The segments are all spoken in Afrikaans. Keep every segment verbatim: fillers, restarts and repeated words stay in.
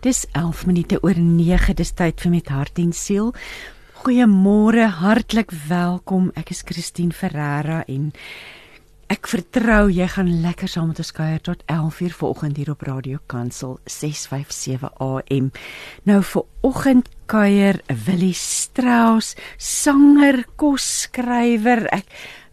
Dis elf minute oor nege, dis tyd vir Met Hart en Siel. Goeiemôre, hartlik welkom. Ek is Christine Ferreira en ek vertrou jy gaan lekker saam met ons kuier tot elf uur vanoggend hier op Radio Kansel ses vyf sewe A M. Nou vanoggend kuier Willie Strauss, sanger, kosskrywer, ek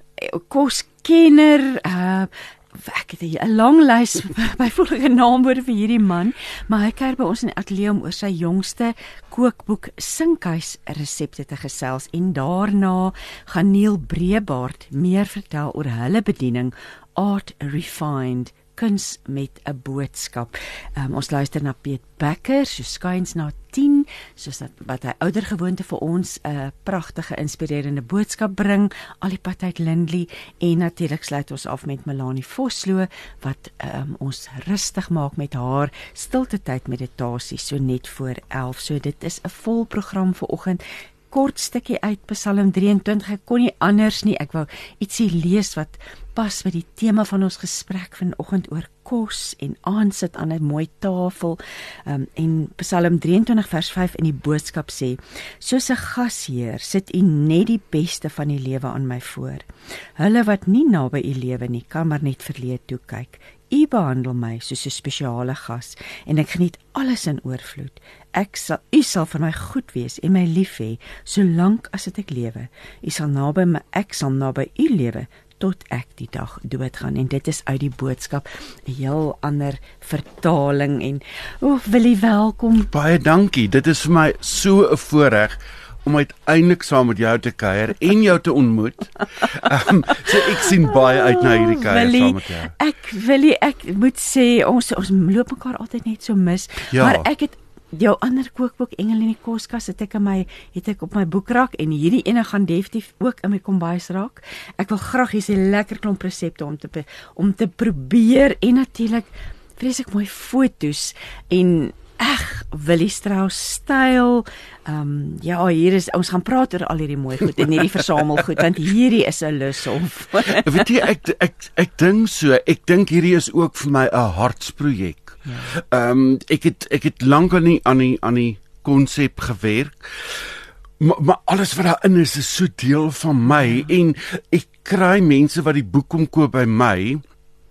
koskenner, uh ek het 'n lang lys byvoeglike naamwoorde vir hierdie man, maar hy kuier by ons in die ateljee om oor sy jongste kookboek Sinkhuis resepte te gesels en daarna gaan Neil Breebaert meer vertel oor hulle bediening Art Refined, kuns met 'n boodskap. Um, ons luister na Piet Becker, so skuins na tien, soos dat, wat hy ouder gewoonte vir ons 'n uh, pragtige, inspirerende boodskap bring, al die pad uit Lindley, en natuurlik sluit ons af met Melanie Vosloo, wat um, ons rustig maak met haar stilte tyd meditasie, so net voor elf, so dit is 'n vol program vir oggend. Kort stukkie uit Psalm drie en twintig, ek kon nie anders nie, ek wou ietsie lees wat pas by die tema van ons gesprek vanoggend oor kos en aansit aan 'n mooi tafel. Um, en Psalm drie en twintig vers vyf in die boodskap sê, soos 'n gasheer sit u net die beste van die lewe aan my voor. Hulle wat nie naby u lewe nie, kan maar net verleë toe kyk. U behandel my soos 'n spesiale gas en ek geniet alles in oorvloed. Ek sal, u sal vir my goed wees en my lief hê, solank as dit ek lewe. U sal naby my, ek sal naby u lewe tot ek die dag doodgaan. En dit is uit die boodskap, 'n heel ander vertaling. En o, Willie, welkom. Baie dankie. Dit is vir my so 'n voorreg om uiteindelik saam met jou te kuier en jou te ontmoet. Um, so ek sien baie uit na hierdie kuier Willie, saam met jou. Ek, Willie, ek moet sê, ons, ons loop mekaar altyd net so mis, Ja. maar ek het jou ander kookboek Engel in die koskas het ek in my het ek op my boekrak en hierdie ene gaan definitief ook in my kombuis raak. Ek wil graag hê 'n lekker klomp resepte om te om te probeer en natuurlik vreeslik mooi foto's en eg Willie Strauss styl. Um, ja, hier is ons gaan praat oor al hierdie mooi goed en hierdie versamelgoed, want hierdie is 'n lushof. Weet jy, ek ek ek dink so, ek dink hierdie is ook vir my 'n hartsprojek. Ja. Ehm um, ek het ek het lank aan die aan die aan die konsep gewerk. Maar, maar alles wat daarin is is so deel van my, ja. En ek kry mense wat die boek kom koop by my.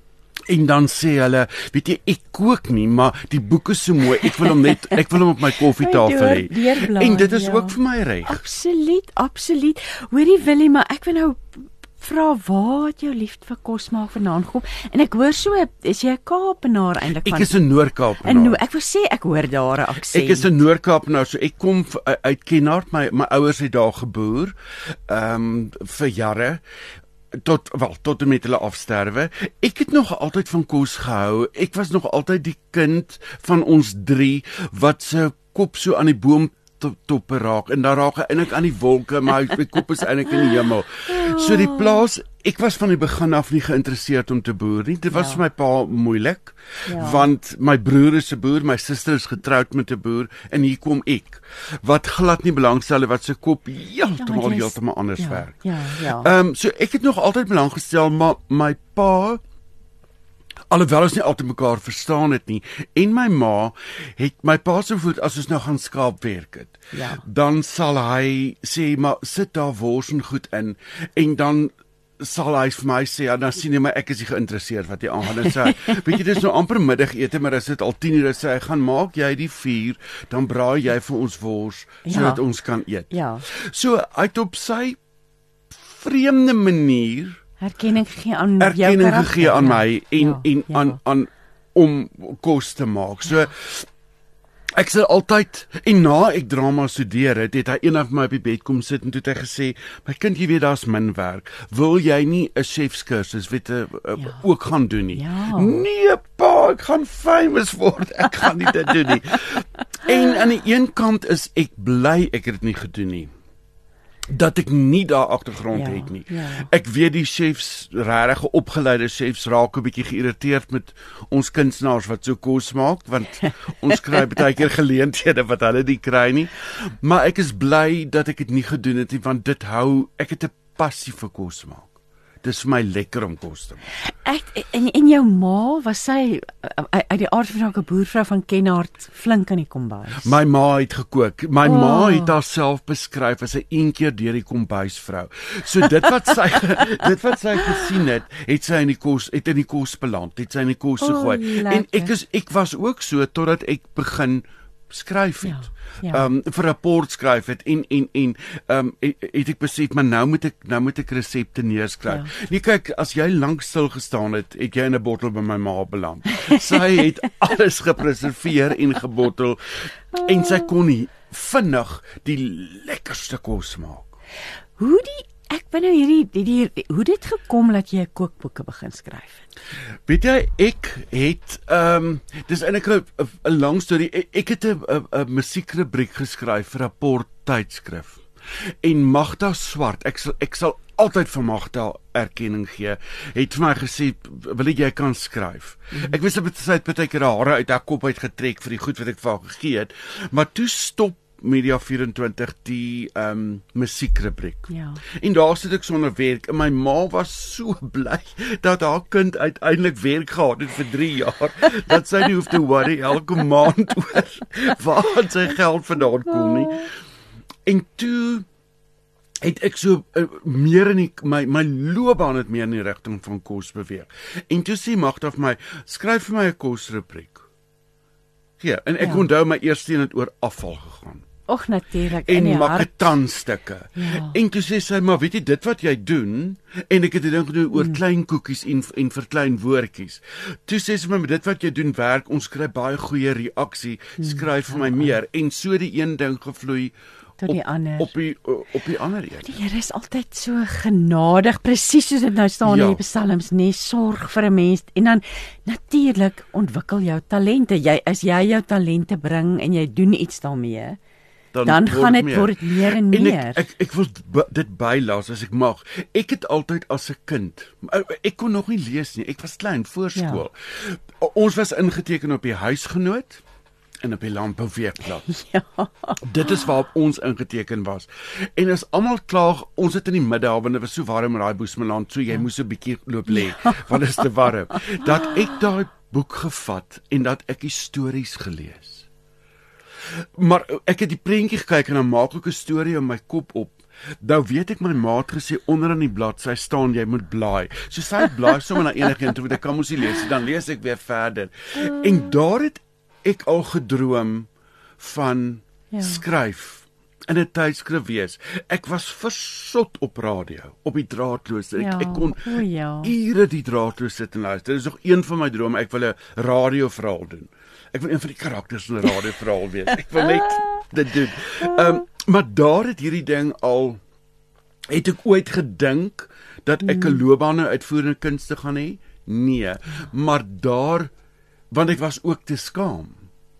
En dan sê hulle, weet jy, ek kook nie, maar die boek is so mooi, ek wil hom net, ek wil hom op my koffietafel hê. En dit is ja. ook vir my reg. Absoluut, absoluut. Hoorie Willie, maar ek wil nou vra, waar het jou liefde vir kos maak vandaan gekom? En ek hoor so, is jy 'n Kaapenaar eintlik van? Ek is 'n Noord-Kaapenaar. No, ek wil sê, ek hoor daar 'n aksent. Ek is 'n Noord-Kaapenaar, so ek kom uit Kenhardt, my my ouers het daar geboer, ehm um, vir jare. tot wel tot en met hulle afsterwe. Ek het nog altyd van kos gehou. Ek was nog altyd die kind van ons drie wat se kop so aan die boom toppe raak en dan raak hy eintlik aan die wolke, maar my kop is eintlik in die hemel. So die plaas, ek was van die begin af nie geïnteresseerd om te boer nie. Dit was ja. vir my pa moeilik, ja. want my broer is 'n boer, my suster is getroud met 'n boer en hier kom ek wat glad nie belangstel wat se kop heeltemal ja, heeltemal anders ja, werk. Ja, ja. Ehm um, so ek het nog altyd belang gestel, maar my pa, alhoewel ons nie altyd mekaar verstaan het nie, en my ma het my pa se voet as ons nou gaan skaapwerk het. Ja. Dan sal hy sê, maar sit daar wors en goed in, en dan sal hy vir my sê, ja, dan sien jy my, ek is nie geïnteresseerd wat jy aangaan, en sê, weet jy, dit is nou amper middagete, maar as dit al tien uur, sê hy, gaan maak jy die vuur, dan braai jy vir ons wors, Ja. sodat ons kan eet. Ja. So, hy het op sy vreemde manier Erkenning gegee aan jou erkenning karakter. gegee aan my en Ja, en ja. aan aan om kos te maak. So ek sê altyd, en na ek drama studeer het, het hy eendag vir my op die bed kom sit en toe het hy gesê, my kind, jy weet daar's min werk. Wil jy nie 'n chefskursus weet 'n Ja. ook gaan doen nie? Ja. Nee pa, ek gaan famous word. Ek gaan nie dit doen nie. En aan die een kant is ek bly ek het dit nie gedoen nie. Dat ek nie daar agtergrond Ja, het nie. ja. Ek weet die chefs, regtig opgeleide chefs raak 'n bietjie geïrriteerd met ons kunstenaars wat so kos maak, want ons kry baie keer geleenthede wat hulle nie kry nie. Maar ek is bly dat ek dit nie gedoen het nie, want dit hou, ek het 'n passie vir kos maak. Dis vir my lekker om kos te maak. Ek en, en jou ma, was sy uh, uit die aard van haar 'n boervrou van Kenhardt flink aan die kombuis? My ma het gekook. My Oh. ma het haarself beskryf as 'n een keer deur die kombuisvrou. So dit wat sy dit wat sy gesien het, het sy in die kos het in die kos beland, het sy in die kos gegooi. Oh, En ek lekker. is ek was ook so totdat ek begin skryf het. Ja, ja. Ehm um, vir rapport skryf het en en en ehm um, het, het ek besef maar nou moet ek nou moet ek resepte neerskryf. Ja. Nee kyk, as jy lank stil gestaan het, het jy in 'n bottel by my ma beland. Sy het alles gepreserveer en gebottel en sy kon nie vinnig die lekkerste kos maak. Hoe die ek ben nou hierdie die, die, die hoe dit gekom dat jy kookboeke begin skryf het? Weet jy, ek het ehm um, dis eintlik 'n 'n lang storie. Ek, ek het 'n 'n 'n musiekrubriek geskryf vir 'n rapport tydskrif. En Magda Swart, ek sal ek sal altyd vir Magda erkenning gee, het vir my gesê, wil ek jy kan skryf. Mm-hmm. Ek wist dat sy het baie keer hare uit haar kop uitgetrek vir die goed wat ek vir haar gegee het, maar toe stop Media vyf en twintig die ehm um, musiekrubriek. Ja. En daar sit ek sonder werk en my ma was so bly dat haar kind uiteindelik werk gehad het vir drie jaar, dat sy nie hoef te worry elke maand oor waar sy geld vandaan kom nie. En toe het ek so uh, meer in die, my my loopbaan het meer in die rigting van kos beweeg. En toe sê Magda vir my, skryf vir my 'n kosrubriek. Ja, en ek Ja. onthou my eerste een het oor afval gegaan. Och natuurlik in En die hart. makketanstukke. Ja. En toe sê sy, maar weet jy dit wat jy doen, en ek het 'n ding gedoen oor mm. klein koekies en en vir klein woordjies. Toe sê sy my, dit wat jy doen werk, ons kry baie goeie reaksie, skryf vir my meer. En so die een ding gevloei Tot die ander. op die op die ander een. Die Here is altyd so genadig, presies soos dit nou staan Ja. in die psalms, nee, sorg vir 'n mens en dan natuurlik ontwikkel jou talente. Jy as jy jou talente bring en jy doen iets daarmee, dan, dan gaan dit word meer en En meer. ek ek, ek wil dit bylaas as ek mag. Ek het altyd as 'n kind, ek kon nog nie lees nie. Ek was klein voorskool. Ja. Ons was ingeteken op die huisgenoot en op die landbouweekblad. Ja. Dit is waarop ons ingeteken was. En as almal klaar, ons het in die middag, want dit was so warm in daai Boesmanland, so jy ja. moes 'n bietjie loop lê, want dit is te warm. Dat ek daai boek gevat en dat ek die stories gelees. Maar ek het die prentjie gekyk en dan maak ek 'n storie in my kop op. Nou weet ek my ma het gesê onder aan die bladsy staan jy moet blaai. So sy blaai sommer na enigiets toe, want ek kan mos nie lees nie, dan lees ek weer verder. En daar het ek al gedroom van ja. skryf in 'n tydskrif wees. Ek was versot op radio, op die draadloos. Ek, Ja. ek kon O, ja. ure die draadloos sit en luister. Dit is nog een van my drome. Ek wil 'n radioverhaal doen. Ek wil een van die karakters in 'n radioverhaal wees. Ek wil net dit doen. Ehm um, maar daar het hierdie ding al het ek ooit gedink dat ek 'n loopbaan nou uitvoerende kunste gaan hê? Nee, maar daar want ek was ook te skaam.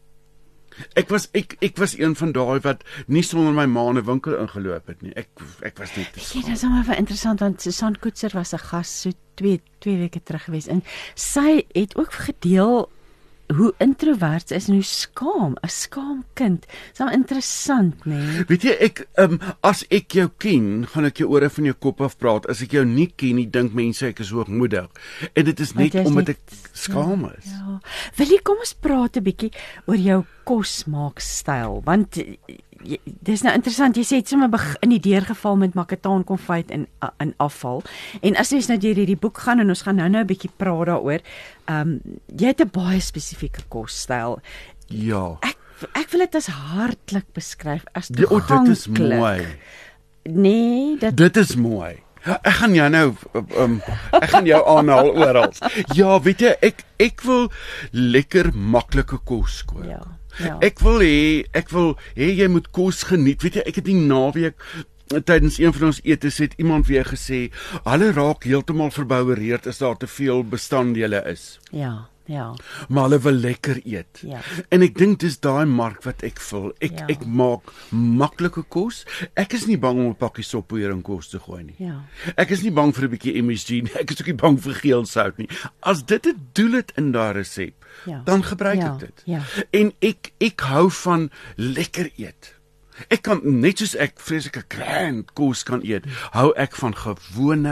Ek was ek ek was een van daai wat nie sonder my ma in 'n winkel ingeloop het nie. Ek ek was net te Ja, skaam. dit is maar interessant want Susan Koetser was 'n gas so twee twee weke terug gewees en sy het ook gedeel hoe introvert is en hoe skaam, 'n skaam kind. Dis nou interessant, né? Nee? Weet jy, ek um, as ek jou ken, gaan ek jou ore van jou kop af praat. As ek jou nie ken nie, dink mense ek is hoogmoedig. En dit is net omdat net, ek skaam is. Ja, ja. Wil jy kom ons praat 'n bietjie oor jou kosmaakstyl, want jy, dis nou interessant, jy sê dit sommer begin in die deurgeval met makataan konfyt en in afval. En as jy nou deur hierdie boek gaan en ons gaan nou nou 'n bietjie praat daaroor, ehm um, jy het 'n baie spesifieke kosstyl. Ja. Ek ek wil dit as hartlik beskryf, as Ja, oh, toeganklik. dit is mooi. Nee, dit Dit is mooi. Ek gaan jou nou um, ek gaan jou aanhaal oral. Ja, weet jy, ek ek wil lekker maklike kos kook. ja, ja. Ek wil hê ek wil hê jy moet kos geniet. Weet jy, ek het die naweek tydens een van ons etes het iemand weer gesê, hulle raak heeltemal verboureerd as daar te veel bestanddele is. ja, ja. Maar hulle wil lekker eet. Ja. En ek dink dis daai mark wat ek vul. Ek Ja. ek maak maklike kos. Ek is nie bang om 'n pakkie soppoeier in kos te gooi nie. Ja. Ek is nie bang vir 'n bietjie M S G nie. Ek is ook nie bang vir geel sout nie. As dit 'n doel het in daai resep, Ja. dan gebruik Ja, ek dit. ja. En ek ek hou van lekker eet. Ek kan net soos ek vreeslike grand kos kan eet, hou ek van gewone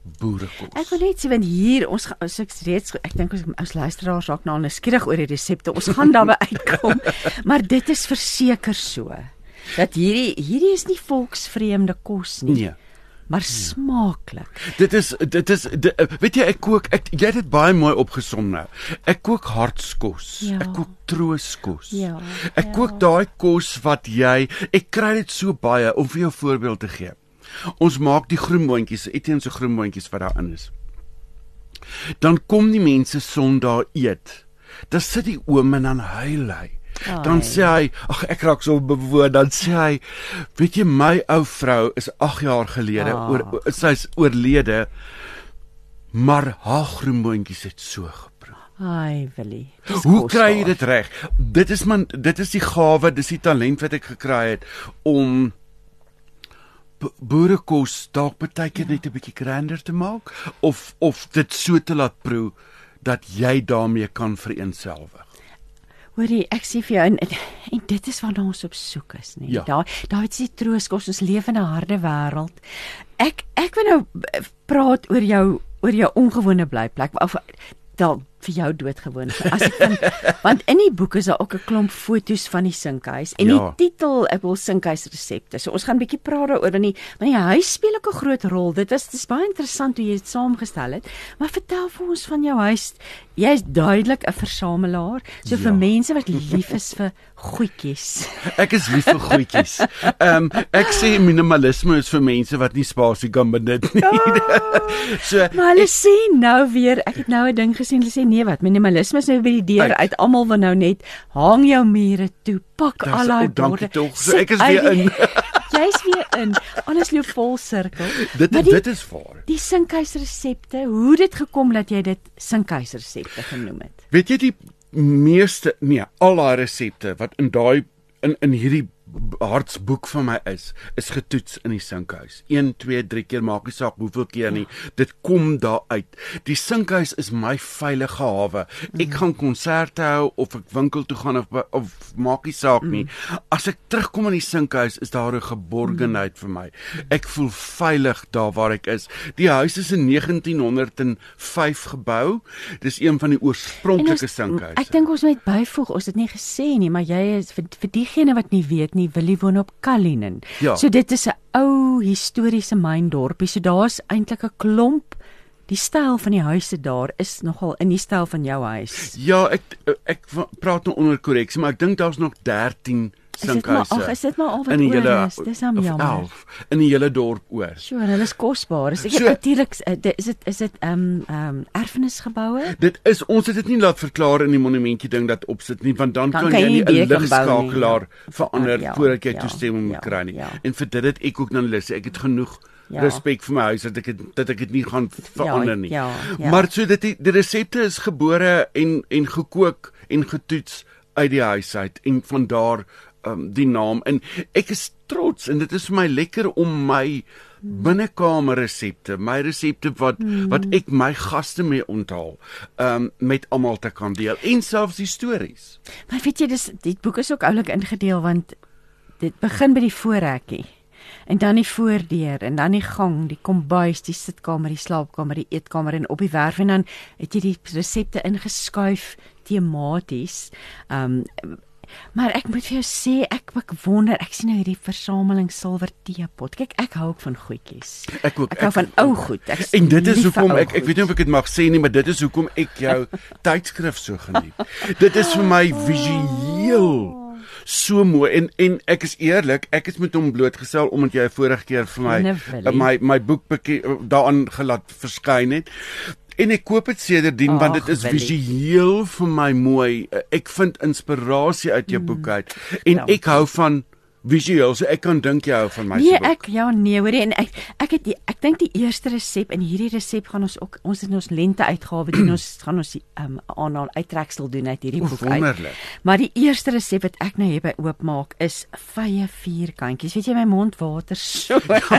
boerekos. Ek wil net sê want hier ons gaan as ek reeds ek dink ons ons luisteraars raak nou nuuskierig oor die resepte. Ons gaan daarby uitkom. Maar dit is verseker so dat hierdie hierdie is nie volksvreemde kos nie. Nee. Maar smaaklik. Dit is dit is dit, weet jy ek kook ek jy het dit baie mooi opgesom nou. Ek kook hartskos. Ja. Ek kook trooskos. Ja, ek ja. kook daai kos wat jy ek kry dit so baie om vir jou 'n voorbeeld te gee. Ons maak die groenboontjies, Etienne se groenboontjies wat daarin is. Dan kom die mense Sondag eet. Dan sit die oom en dan huil hy. Dan sê hy, ag ek raak so bewoon, dan sê hy, weet jy my ou vrou is agt jaar gelede Ah. oor sy's oorlede, maar haar groenboontjies het so geproe. Ai, Willie. dis Hoe kry jy kosbaar. dit reg? Dit is man, dit is die gawe, dis die talent wat ek gekry het om bo- boerekos dalk baie keer net 'n bietjie grander te maak of of dit so te laat proe dat jy daarmee kan vereenselwig. Hoorie, ek sê vir jou en, en, en dit is waarna ons op soek is, nee. Ja. Daar daar het jy trooskos, ons leef in 'n harde wêreld. Ek ek wil nou eh, praat oor jou oor jou ongewone blyplek of dalk vir jou doodgewoon. As ek van, want in die boek is daar ook 'n klomp foto's van die sinkhuis en Ja. die titel ek wil sinkhuis resepte. So ons gaan 'n bietjie praat daaroor want die want die huis speel ook 'n groot rol. Dit was dis baie interessant hoe jy dit saamgestel het. Maar vertel vir ons van jou huis. Jy is duidelik 'n versamelaar. So vir Ja. mense wat lief is vir goedjies. Ek is lief vir goedjies. Ehm um, ek sê minimalisme is vir mense wat nie spasie kan benut nie. so Maar hulle sê nou weer, ek het nou 'n ding gesien, hulle sê nee wat, minimalisme is nou by die deur Uit. uit. Almal wil nou net hang jou mure toe, pak Dis- al daai oh, dankie borde. tog. So sit ek is uit weer die- in. Jy's weer in. Alles loop vol sirkel. dit Maar die, dit is waar. die sinkhuisresepte, hoe het dit gekom dat jy dit sinkhuisresepte genoem het? Weet jy die meeste nee, al daai resepte wat in daai in in hierdie hartsboek van my is, is getoets in die sinkhuis. een, twee, drie keer, maak nie saak hoeveel keer nie. Dit kom daar uit. Die sinkhuis is my veilige hawe. Ek mm. gaan konserte hou of ek winkel toe gaan of of maak nie saak nie. As ek terugkom in die sinkhuis, is daar 'n geborgenheid vir my. Ek voel veilig daar waar ek is. Die huis is in negentien honderd vyf gebou. Dis een van die oorspronklike sinkhuise. Ek dink ons moet byvoeg, ons het nie gesê nie, maar jy is vir, vir diegene wat nie weet nie, Willie woon op Kalinin. Ja. So dit is 'n ou historiese myndorpie. So daar's eintlik 'n klomp. Die styl van die huise daar is nogal in die styl van jou huis. Ja, ek ek praat nou onder korreksie, maar ek dink daar's nog dertien Is dit maar sinkhuise. ag, is dit maar al wat in die oor hele is? Dis hom of jammer. elf in die hele dorp oor. So, hulle is kosbaar. Is ek So- so, natuurlik is dit is dit ehm um, ehm um, erfenisgeboue? Dit is ons het dit nie laat verklaar in die monumentjie ding dat opsit nie, want dan, Dan kan kan jy jy nie nie 'n weer kan bou nie, ligskakelaar ja. verander Ja, voordat jy ja, toestemming moet ja, kry nie. ja. En vir dit het ek ook dan lus. Ek het genoeg Ja. respek vir my huis dat ek het, dat ek dit nie gaan verander nie. ja, ja. Maar so dit die, die resepte is gebore en en gekook en getoets uit die huis uit en van daar um, die naam en ek is trots en dit is vir my lekker om my binnekamer resepte, my resepte wat mm. wat ek my gaste mee onthaal, um, met almal te kan deel en selfs die stories. Maar weet jy, dis die boek is ook oulik ingedeel want dit begin by die voorhekkie. En dan die voordeur en dan die gang, die kombuis, die sitkamer, die slaapkamer, die eetkamer en op die werf en dan het jy die resepte ingeskuif tematies. Um maar ek moet vir jou sê ek ek wonder, ek sien nou hierdie versameling silwer teepot. Kyk, ek hou ook van goedjies. Ek ook. Ek hou van ou goed. Ek is En dit is lief vir hoekom ou ek ek weet nie of ek dit mag sê nie, maar dit is hoekom ek jou tydskrif so geniet. Dit is vir my visueel so mooi en en ek is eerlik, ek is met hom blootgestel omdat jy vorige keer vir my Willie. my my boek beke- daaraan gelaat verskyn het. En ek koop dit sedertdien want dit is Willie. visueel vir my mooi. Ek vind inspirasie uit jou mm. boek uit en Dankie. ek hou van visueel, so ek kan dink jy hou van my Nee, se boek. ek ja nee, hoor en ek ek het die, ek dink die eerste resep en hierdie resep gaan ons ook ons in ons lente uitgawe doen ons gaan ons um, aanhaal uittreksel doen uit hierdie O, boek uit. wonderlik. Maar die eerste resep wat ek nou hier by oopmaak is vye vierkantjies. Weet jy my mond water so.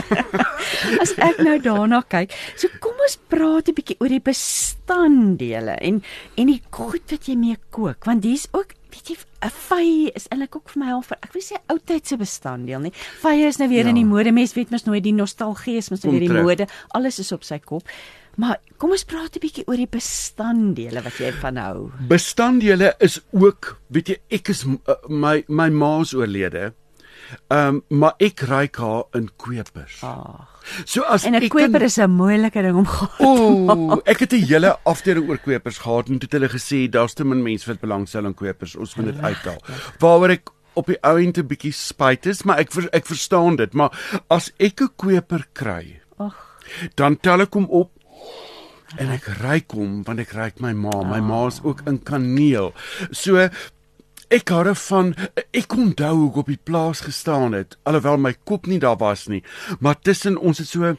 As ek nou daarna kyk. So kom ons praat 'n bietjie oor die bestanddele en en die goed wat jy mee kook want dis ook weet jy, 'n vy is eintlik ook vir my al vir ek wil sê oudtydse bestanddeel nie. Vye is nou weer Ja. in die mode, mens weet mos nooit die nostalgie is mos nou Kom weer die terug. mode. Alles is op sy kop. Maar kom ons praat 'n bietjie oor die bestanddele wat jy van hou. Bestanddele is ook, weet jy, ek is uh, my my ma is oorlede. Ehm um, maar ek ruik haar in kwepers. Ah. So as En 'n ek kweper kan- is 'n moeilike ding om gehad te O, ek het 'n hele afdeling oor kwepers gehad en toe het hulle gesê daar's te min mense wat belangstel in kwepers, ons moet dit uithaal. Waaroor ek op die ou end 'n bietjie spyt is, maar ek ver, ek verstaan dit, maar as ek 'n kweper kry, Ag, dan tel ek hom op en ek ruik hom want ek ruik my ma. My ma is ook in kaneel. So ek hou daarvan, ek onthou hoe ek op die plaas gestaan het, alhoewel my kop nie daar was nie, maar tussen ons het so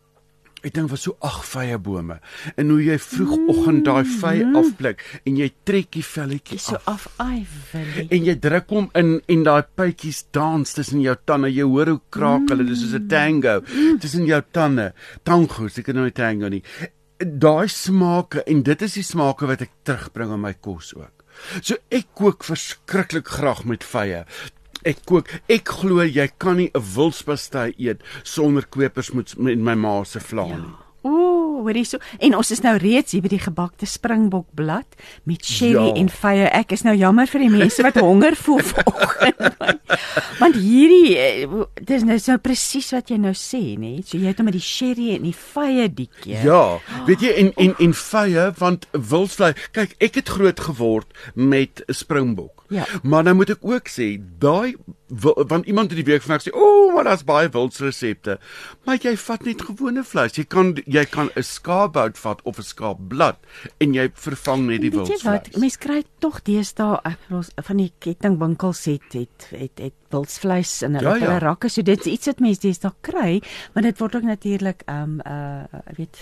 ek dink was so ag vye bome en hoe jy vroegoggend daai vy afblik en jy trek die velletjie so af af, ai Willie. en jy druk hom in en daai pytjies dans tussen jou tande. Jy hoor hoe kraak hulle, dis soos 'n tango tussen jou tande. Tango, ek ken nou nie tango nie. Daai smake en dit is die smake wat ek terugbring in my kos ook. So ek kook verskriklik graag met vye. Ek kook, ek glo jy kan nie 'n wildspastei eet sonder kwepers met, met my ma se vla nie. Ooh, hoorie so. En ons is nou reeds hier by die gebakte springbokblad met sherry Ja. en vye. Ek is nou jammer vir die mense wat honger voel vanoggend. Want, want hierdie eh, dis nou so presies wat jy nou sê, nê? So jy het hom met die sherry en die vye die keer. Ja, weet jy en en en vye want wildvleis. Kyk, ek het groot geword met 'n springbok. Ja. Maar nou moet ek ook sê, daai wil- want iemand het die week van my gesê, "O, oh, maar daar's baie wildsresepte." Maar jy vat net gewone vleis. Jy kan jy kan 'n skaapbout vat of 'n skaapblad en jy vervang net die Weet jy wat, wildsvleis. mense kry tog deesdae ek bedoel van die kettingwinkels het het het, het wildsvleis in hulle Ja, ja. hulle rakke. So dit is iets wat mense deesdae kry, maar dit word ook natuurlik ehm um, uh weet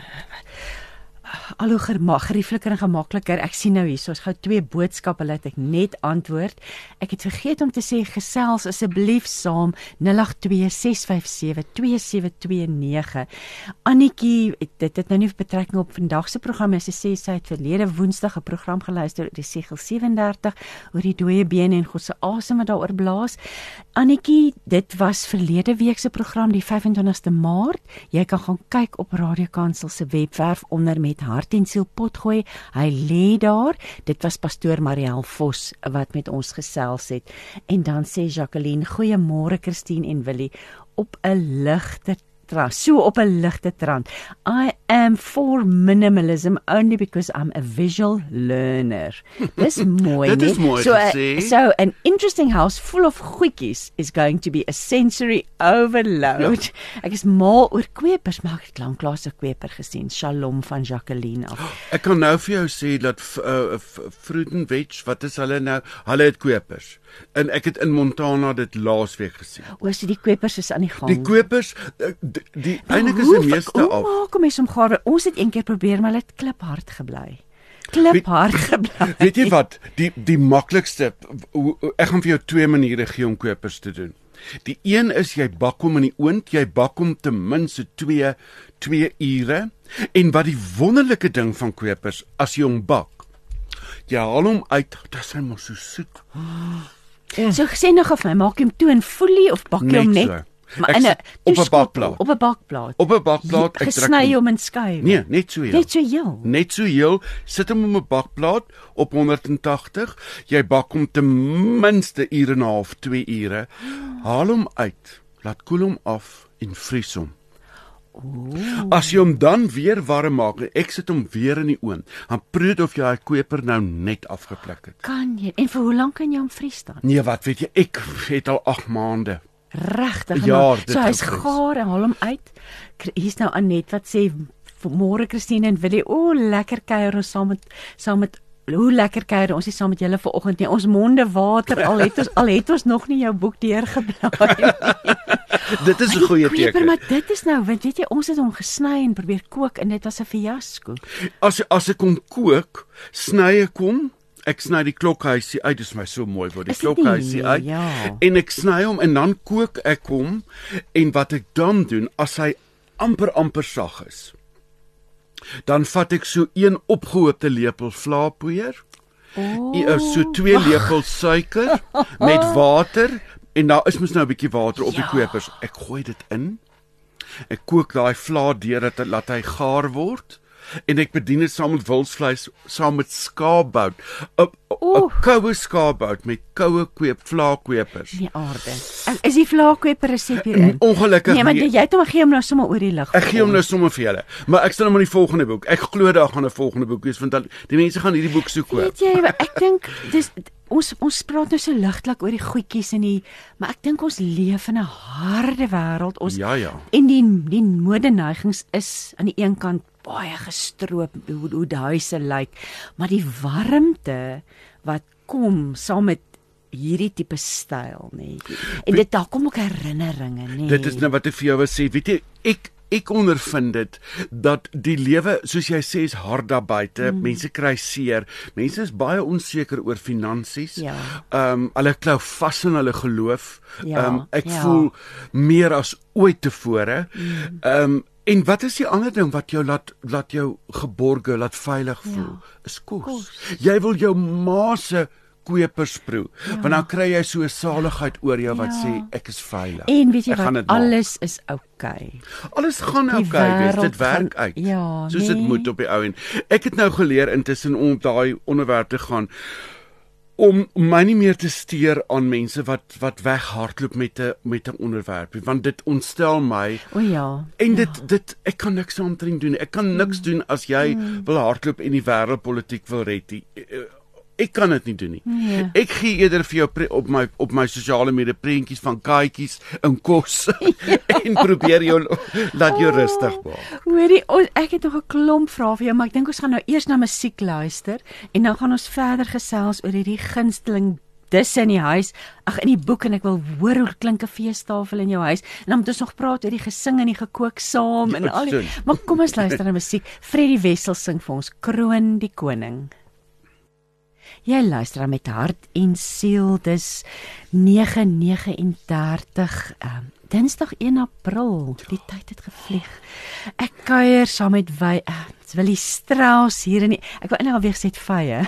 al hoe germa- geriefliker en gemakliker. Ek sien nou hier, so ons gou twee boodskappe laat ek net antwoord. Ek het vergeet om te sê gesels asseblief saam nul agt twee ses vyf sewe twee sewe twee nege. Annetjie, dit het nou nie betrekking op vandag se program, sy sê sy het verlede Woensdag 'n program geluister oor die Segel sewe en dertig oor die dooie bene en God se asem wat daaroor blaas. Annetjie, dit was verlede week se program die vyf en twintigste Maart. Jy kan gaan kyk op Radio Kansel se webwerf onder met Hart en Siel Potgooi. Hy lê daar. Dit was pastoor Mariel Vos wat met ons gesels het. En dan sê Jacqueline, goeiemôre Christine en Willie, op 'n ligte trant, so op 'n ligte trant. I am for minimalism only because I'm a visual learner. Dis mooi, Dit is nee? mooi so, te a- sê. so an interesting house full of goedjies is going to be a sensory overload. Ja. Ek is mal oor kwepers, maar ek het lanklaas 'n kweper gesien. Shalom van Jacqueline af. Ek kan nou vir jou sê dat f- uh, f- fruit and veg, wat is hulle nou? Hulle het kwepers. En ek het in Montana dit laasweek gesien. O, so die kwepers is aan die gang. Die kwepers, uh, die, die Maar eintlik is hoe- die meeste hoe af. maak hom mens om gaar? Ons het een keer probeer, maar dit het kliphard gebly. Kliphard gebly. Weet jy wat? Die die maklikste, ek gaan vir jou twee maniere gee om kwepers te doen. Die een is jy bak hom in die oond, jy bak hom ten minste twee twee ure. En wat die wonderlike ding van kwepers, as jy hom bak, jy haal hom uit, dit is mos so soet. So gesê nog of my maak jy hom toe in folie of bak jy hom Net net? so. Maar Ek in 'n sit op 'n toeskottel, bakplaat. Op 'n bakplaat. Op 'n bakplaat, ek druk Gesny hom. hom in skye. Nee, net so heel. Net so heel. Net so heel, sit hom op 'n bakplaat op honderdtagtig. Jy bak hom ten minste ure en 'n half, twee ure. Haal hom uit, laat koel hom af en vries hom. As jy hom dan weer warm maak, ek sit hom weer in die oond, dan proe dit of jy daai kweper nou net afgepluk het. Kan jy? En vir hoe lank kan jy hom vries dan? Nee, wat weet jy, ek het al agt maande. Regtig. Ja, maar- dit so hy's gevries. gaar en haal hom uit. K- Hier's nou Anet wat sê môre Christine en Willie, o lekker kuier ons saam met saam met hoe lekker kuier ons nie saam met julle vanoggend nie. Ons monde water al het ons al het ons nog nie jou boek deurgeblaai nie. Dit is 'n goeie Kweper, teken. maar dit is nou, want weet jy, ons het hom gesny en probeer kook en dit was 'n fiasco. As as ek hom kook, sny ek hom. Ek sny die klokhuisie uit, dit is my so mooi word die Is dit nie? klokhuisie uit. Ja. En ek sny hom en dan kook ek hom en wat ek dan doen as hy amper amper sag is, dan vat ek so een opgehoopte lepel vlaapoeier oh. so twee lepels suiker met water en daar is mos nou 'n bietjie water op ja. die kwepers. Ek gooi dit in. Ek kook daai vla deur dat laat hy gaar word. En ek bedien dit saam met wilsvleis, saam met skaapbout. 'n 'n koue skaapbout met koue kweep, vlaakwepers. Die aarde. Is die vlaakweper resep hierin? Ongelukkig nee. maar jy het hom gee hom nou sommer oor die lig. Ek gee hom nou sommer vir julle. Maar ek stel hom in die volgende boek. Ek glo daar gaan 'n volgende boek wees want dan die mense gaan hierdie boek soek hoor. Weet jy, ek dink dis ons ons praat nou so ligtelik oor die goedjies en die maar ek dink ons leef in 'n harde wêreld. Ons Ja ja. En die die modeneigings is aan die een kant baie gestroop hoe, hoe die huise lyk, maar die warmte wat kom saam met hierdie tipe styl, nê. Nee. En dit daar kom ook herinneringe, nê. Nee. Dit is nou wat ek vir jou wil sê, weet jy, ek ek ondervind dit dat die lewe, soos jy sê, is hard daar buite. Mm. Mense kry seer. Mense is baie onseker oor finansies. Ja. Ehm um, hulle klou vas in hulle geloof. Ehm Ja, um, ek ja. voel meer as ooit tevore. Ehm mm. um, En wat is die ander ding wat jou laat laat jou geborge, laat veilig voel? Ja. Is kos. kos. Jy wil jou ma se kwepers proe, ja. want dan kry jy so 'n saligheid oor jou wat ja. sê ek is veilig. En weet jy wat, alles is oukei. Alles gaan oukei wees, dit werk gaan, uit. Ja, soos dit nee. moet op die ou en. Ek het nou geleer intussen om op daai onderwerp te gaan om my nie meer te steur aan mense wat wat weghardloop met 'n met 'n onderwerp, want dit ontstel my. O ja. En ja. dit dit ek kan niks aantrek doen. Ek kan niks mm. doen as jy mm. wil hardloop en die wêreldpolitiek wil red. Ek kan dit nie doen nie. Nee. Ek gee eerder vir jou op my op my sosiale media prentjies van katjies en kos ja. en probeer jou laat jou oh, rustig maak. Hoorie, ek het nog 'n klomp vrae vir jou, maar ek dink ons gaan nou eers na musiek luister en dan gaan ons verder gesels oor hierdie gunsteling dis in die huis. Ag, in die boek en ek wil hoor hoe klink 'n feestafel in jou huis. En dan moet ons nog praat oor die gesing en die gekook saam en al die. Maar kom ons luister na musiek. Freddie Wessel sing vir ons Kroon die koning. Jy luister met hart en siel, dis nege nege en dertig, um, Dinsdag een April, die tyd het gevlieg. Ek kuier saam met Wy, uh, Willie Strauss hier in die, ek wil eintlik alweer gesê vye.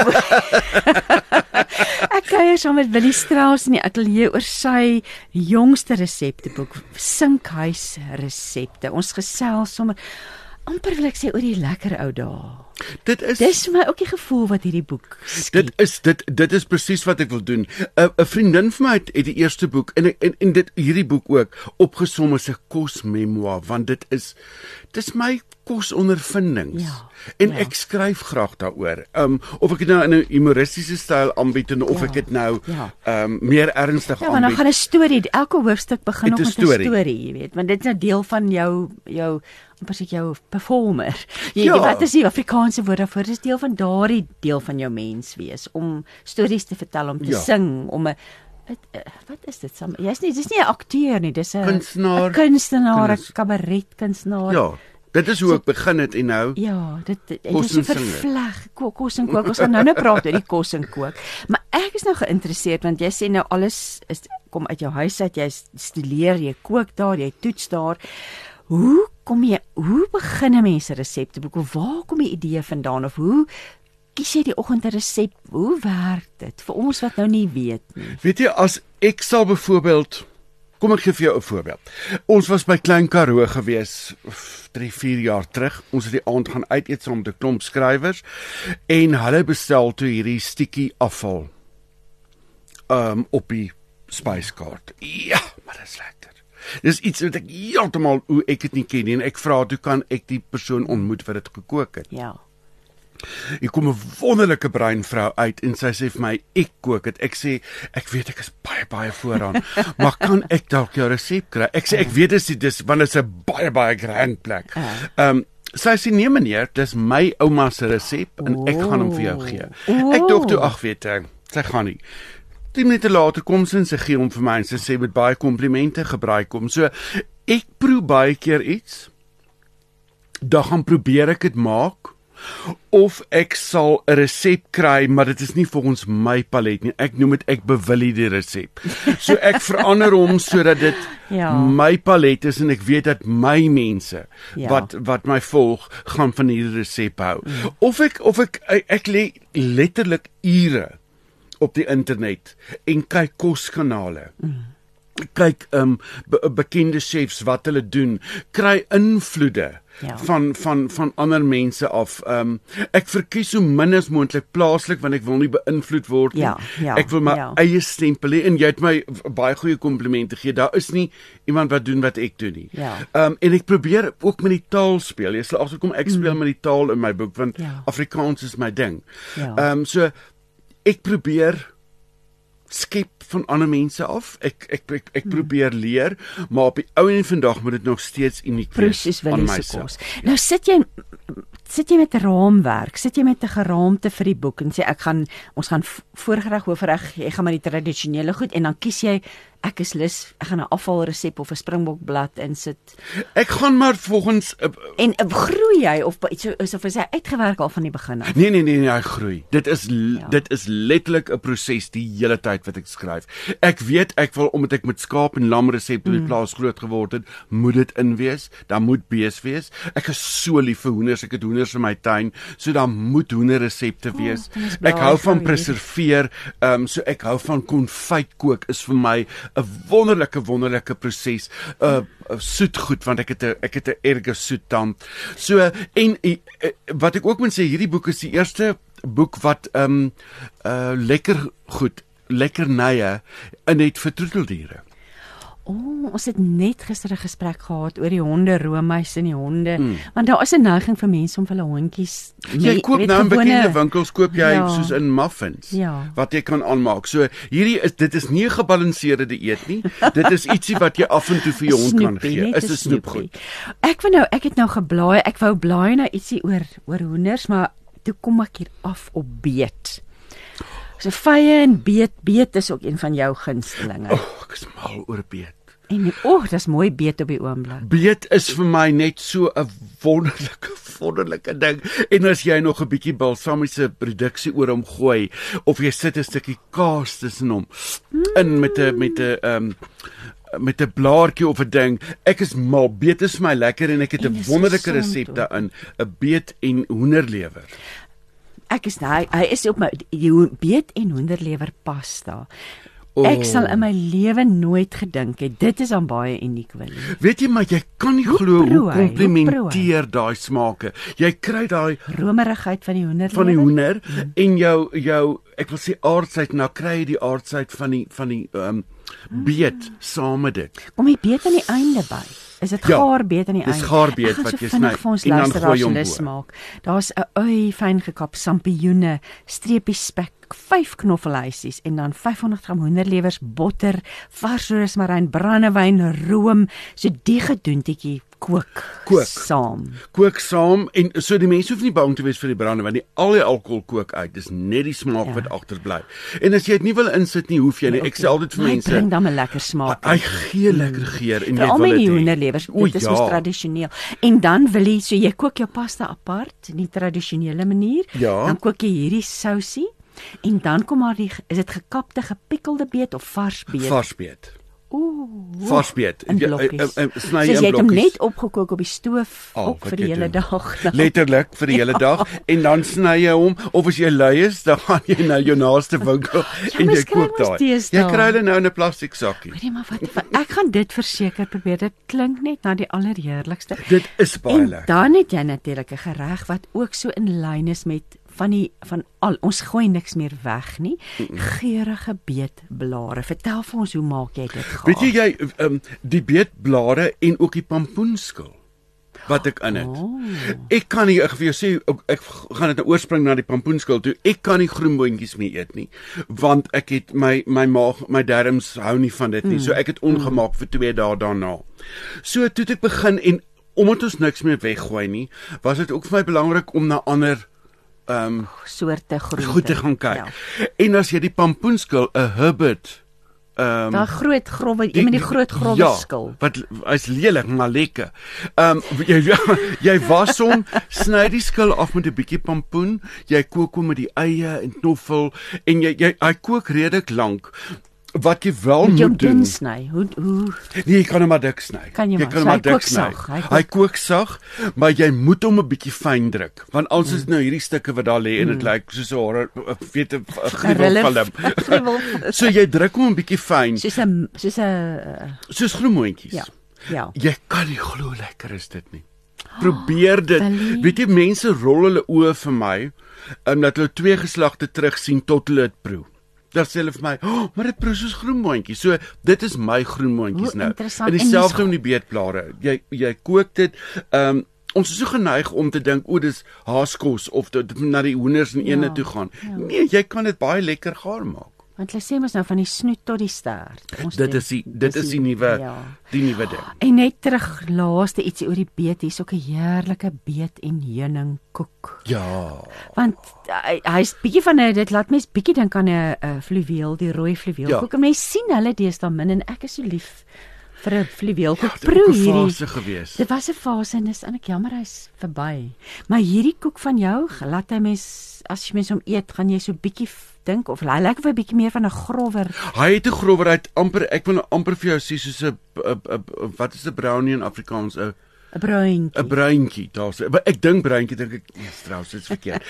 Ek kuier saam met Willie Strauss in die ateljee oor sy jongste resepteboek, Sinkhuis resepte. Ons gesels sommer amper wil ek sê oor die lekker ou dae. Dit is Dis vir my ook die gevoel wat hierdie boek skiet. Dit is dit dit is presies wat ek wil doen. 'n 'n vriendin van my het, het die eerste boek en en en dit hierdie boek ook opgesom as 'n kosmemoir, want dit is dis my kosondervindings. Ja, en ja. ek skryf graag daaroor. Um of ek dit nou in 'n humoristiese styl aanbied en of ja, ek dit nou ja. um meer ernstig Ja, aanbied. want dan gaan 'n storie, elke hoofstuk begin nog met 'n story. storie, jy weet, want dit is 'n deel van jou jou amper sê jou performer. Jy, Ja. Wat is die Afrikaanse woord daarvoor? Dit is deel van daardie deel van jou mens wees om stories te vertel, om te Ja. sing, om 'n wat, wat is dit? Jy's nie dis nie 'n akteur nie, dis 'n Kunstenaar. 'n kunstenaar, 'n Kuns- kabaretkunstenaar. Ja, dit is hoe ek begin het en nou. Ja, dit dit Kos is so en sing. vervleg, ko- kos en kook. Ons gaan nou nou praat oor die kos en kook. Maar ek is nou geïnteresseerd want jy sê nou alles is kom uit jou huis uit, jy studeer, jy kook daar, jy toets daar. Hoe kom jy hoe begin 'n mens 'n resepteboek? Of waar kom die idee vandaan of hoe kies jy die oggend 'n resep? Hoe werk dit vir ons wat nou nie weet nie? Weet jy, as ek sal byvoorbeeld Kom ek gee vir jou 'n voorbeeld. Ons was by Klein Karoo gewees drie, vier jaar terug. Ons het die aand gaan uit eet saam met 'n klomp skrywers en hulle bestel toe hierdie stikkie afval um, op die spyskaart. Ja, maar dit is lekker. Dis iets wat ek heeltemal hoe ek dit nie ken nie en ek vra toe kan ek die persoon ontmoet wat dit gekook het. Ja. Ek kom 'n wonderlike breinvrou uit en sy sê vir my ek kook dit. Ek sê ek weet ek is baie baie vooraan, maar kan ek dalk jou resep kry? Ek sê ek weet dis dis want dit is 'n baie baie grand plek. Ehm um, sy sê nee meneer, dis my ouma se resep en ek gaan hom vir jou gee. Ek dink toe ag weet ek, sy gaan nie. tien minute later kom sy en sy gee hom vir my en sy sê met baie komplimente gebruik hom. So ek proe baie keer iets. Dan gaan probeer ek dit maak. of ek sal 'n resep kry, maar dit is nie volgens my palet nie. Ek noem dit ek bewillig die resep. So ek verander hom sodat dit Ja. my palet is en ek weet dat my mense Ja. wat wat my volg gaan van hierdie resep hou. Mm. Of ek of ek ek, ek lê letterlik ure op die internet en kyk koskanale. Mm. Kyk um be, bekende chefs wat hulle doen, kry invloede Ja. van van van ander mense af. Um ek verkies so min as moontlik plaaslik want ek wil nie beïnvloed word nie. Ja, ja, ek wil my ja. eie stempel hê en jy het my baie goeie komplimente gegee. Daar is nie iemand wat doen wat ek doen nie. Ja. Um en ek probeer ook met die taal speel. Jy sal agterkom ek speel mm. met die taal in my boek want Ja. Afrikaans is my ding. Ja. Um so ek probeer skep van ander mense af. Ek ek ek, ek probeer leer, maar op die ou en vandag moet dit nog steeds uniek wees Presies aan Willie se myself. kos. Nou sit jy sit jy met 'n raamwerk, sit jy met 'n geraamte vir die boek en sê ek gaan ons gaan voorgereg, hoofgereg, jy gaan maar die tradisionele goed en dan kies jy ek is lus, ek gaan 'n afvalresep of 'n springbokblad insit. Ek gaan maar volgens uh, En uh, groei jy of so asof hy uitgewerk al van die begin af? Nee nee nee nee, hy groei. Dit is Ja. dit is letterlik 'n proses die hele tyd wat ek skryf. Ek weet ek wil omdat ek met skaap en lam resepte mm. op die plaas groot geword het, moet dit in wees. Daar moet bees wees. Ek is so lief vir hoenders. Ek het hoenders in my tuin, so daar moet hoenderresepte wees. Oh, ek hou van preserveer, ehm um, so ek hou van konfyt kook is vir my 'n wonderlike wonderlike proses. 'n uh, uh, soetgoed want ek het 'n ek het 'n erge soet tand. So en uh, wat ek ook moet sê, hierdie boek is die eerste boek wat ehm um, uh, lekker goed, lekkernye in het vir troeteldiere. O, oh, ons het net gister 'n gesprek gehad oor die honde, roomys en die honde, mm. want daar is 'n neiging vir mense om vir hulle hondjies. Jy koop nou in bekende winkels koop jy Ja. soos in muffins Ja. wat jy kan aanmaak. So hierdie is dit is nie 'n gebalanseerde dieet nie. Dit is ietsie wat jy af en toe vir jou hond kan Snoepie, gee. net Is 'n 'n snoepgoed. Ek wou nou ek het nou geblaai, ek wou blaai na ietsie oor oor hoenders, maar toe kom ek hier af op beet. So vye en beet, beet is ook een van jou gunstelinge. Oh, ek is mal oor beet. En o, oh, dis mooi beet op die oomblik. Beet is vir my net so 'n wonderlike wonderlike ding. En as jy nog 'n bietjie balsamiese produksie oor hom gooi of jy sit 'n stukkie kaas tussen hom mm. in met 'n met 'n ehm um, met 'n blaartjie of 'n ding. Ek is mal. Beet is vir my lekker en ek het 'n wonderlike resep daarin, 'n beet en hoenderlewer. Ek is hy, hy is op my die beet en hoenderlewer pasta. Ek sal in my lewe nooit gedink het dit is dan baie uniek, Willie. Weet jy maar jy kan nie glo hoe komplimenteer daai smake. Jy kry daai romerigheid van die hoenderlewer van die hoender mm. en jou jou ek wil sê aardsheid, nou kry jy die aardsheid van die van die ehm um, beet saam met dit. Kom die beet aan die einde by. Is dit ja, gaar beet aan die einde? Dis gaar beet wat jy sny en dan gooi hom smaak. Daar's 'n ui fyn gekap sampioene, streepies spek, vyf knoffelhuisies en dan vyfhonderd gram hoenderlewers, botter, vars roosmaryn, brandewyn, room, so die gedoentjie kook, kook saam. Kook saam en so die mense hoef nie bang te wees vir die brandewyn nie. Al die alkohol kook uit. Dis net die smaak ja. wat agterbly. En as jy dit nie wil insit nie, hoef jy nie. Ek sê altyd vir mense, bring dan 'n lekker smaak. Hy gee lekker geur en jy wil dit. Die hoenderlewers, dit is mos ja. tradisioneel. En dan wil jy so jy kook jou pasta apart in die tradisionele manier. Ja. Dan kook jy hierdie sousie en dan kom maar die is dit gekapte gepikkelde beet of vars beet? Vars beet. Ooh, vars beet. In blokkies. Ja, sny jy in blokkies. Jy het hom net opgekook op die stoof oh, ook vir die hele doen. dag. Letterlik vir die ja. hele dag en dan sny jy hom of as jy lui is, dan gaan jy na jou naaste winkel ja, en jy koop daai. Jy kry hulle nou in 'n plastiek sakkie. Weet jy maar wat, wat ek gaan dit verseker probeer. Dit klink net na die allerheerlikste. Dit is baie lekker. En dan het jy natuurlik 'n gereg wat ook so in lyn is met van die van al ons gooi niks meer weg nie. Geurige beetblare. Vertel vir ons hoe maak jy dit gaar? Weet jy jy um, die beetblare en ook die pampoenskil wat ek in het. Oh. Ek kan nie ek vir jou sê ek gaan dit nou oorspring na die pampoenskil toe. Ek kan nie groenboontjies meer eet nie want ek het my my maag my darmes hou nie van dit nie. Mm. So ek het ongemaak mm. vir twee dae daarna. So toe ek begin en omdat ons niks meer weggooi nie, was dit ook vir my belangrik om na ander Um, soorte groente goed te gaan kyk. Ja. En as jy die pampoenskil 'n herbert Um, Daai groot growwe, jy met die groot growwe ja, skil. wat hy's lelik, maar lekker. Ehm um, jy, jy was hom, sny die skil af met 'n bietjie pampoen, jy kook hom met die eie en knoffel en jy jy hy kook redelik lank. Wat jy wel moet, moet doen. dun sny. Hoe hoe Nee, jy kan hom maar dik sny. Kan jy, jy maar, kan hom so maar hy dik kook sny. sag, hy kook- Hy kook sag, maar jy moet hom 'n bietjie fyn druk. Want anders is nou hierdie stukke wat daar lê en dit lyk soos 'n horror, weet 'n gruwelfilm. So jy druk hom 'n bietjie fyn, soos 'n soos 'n uh, soos groenmoontjies. ja. Ja. Jy kan nie glo lekker is dit nie. Probeer dit. Willie. Weet jy, mense rol hulle oë vir my, omdat hulle twee geslagte terug sien tot hulle dit proe. Dan sê hulle vir my, oh, maar dit proe soos groenmoontjies. So dit is my groenmoontjies Hoe nou. interessant. En En dieselfde dis- met die beetblare. Jy jy kook dit. Ehm um, ons is so geneig om te dink, o, dis haaskos of dit dit moet na die hoenders en ene Ja, toe gaan. ja. Nee, jy kan dit baie lekker gaar maak. Want hulle sê mos nou van die snoet tot die stert. Ons Dit doen- is die dit is die nuwe ja. die nuwe ding. En net terug laaste ietsie oor die beet, hier's ook 'n heerlike beet en heuning koek. Ja. Want hy hy's bietjie van 'n dit laat mens bietjie dink aan 'n 'n fluweel, die rooi fluweel Ja. koek. En mense sien hulle deesdae min en ek is so lief vir 'n fluweel koek. Dit was Proe ook 'n hierdie. fase gewees. Dit was 'n fase en dis eintlik jammer hy's verby. Maar hierdie koek van jou, laat hy mens as jy mens hom eet, gaan jy so bietjie f- dink of hy lyk of hy bietjie meer van 'n grower. Hy het 'n growerheid amper ek wil amper vir jou sê soos 'n 'n- 'n- wat is 'n brownie in Afrikaans 'n 'n bruintjie. 'n bruintjie daar's ek dink bruintjie dink ek nee trouens dit's verkeerd.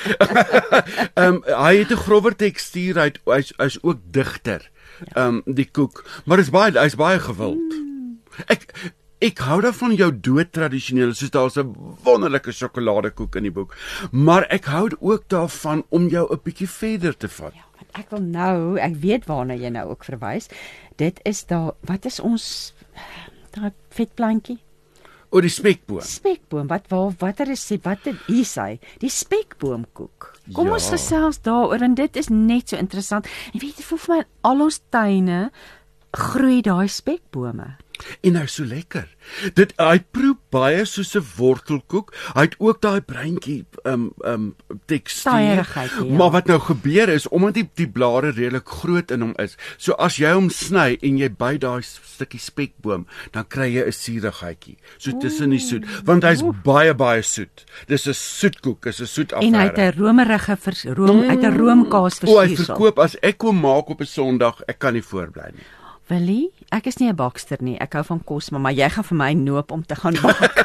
Ehm um, hy het 'n grower tekstuur hy't hy's hy's ook digter. Ehm um, die koek, maar is baie hy's baie gewild. Mm. Ek Ek hou daarvan jou dood tradisioneel, soos daar's 'n wonderlike sjokoladekoek in die boek, maar ek hou ook daarvan om jou 'n bietjie verder te vat. Ja, want ek wil nou, ek weet waarna jy nou ook verwys. Dit is daar, wat is ons daai vetplantjie? O, die spekboom. Spekboom. Wat waar watter is wat dit hier sê? Die spekboomkoek. Kom Ja. ons gesels daaroor want dit is net so interessant. En weet jy, voel vir my in al ons tuine groei daai spekbome. En nou so lekker. Dit hy proe baie soos 'n wortelkoek. Hy het ook daai breintjie um um tekstuur. Staaierigheid, ja. Maar wat nou gebeur is omdat die die blare redelik groot in hom is. So as jy hom sny en jy byt daai stukkie spekboom, dan kry jy 'n suurigheidjie. So tussen die soet, want hy's baie baie soet. Dis 'n soetkoek, is 'n soet En hy het affære. 'n romerige vers, room uit 'n roomkaas O, hy versiersel. verkoop as ek kom maak op 'n Sondag, ek kan nie voorbly nie. Willie, ek is nie 'n bakster nie. Ek hou van kos, maar jy gaan vir my noop om te gaan bak.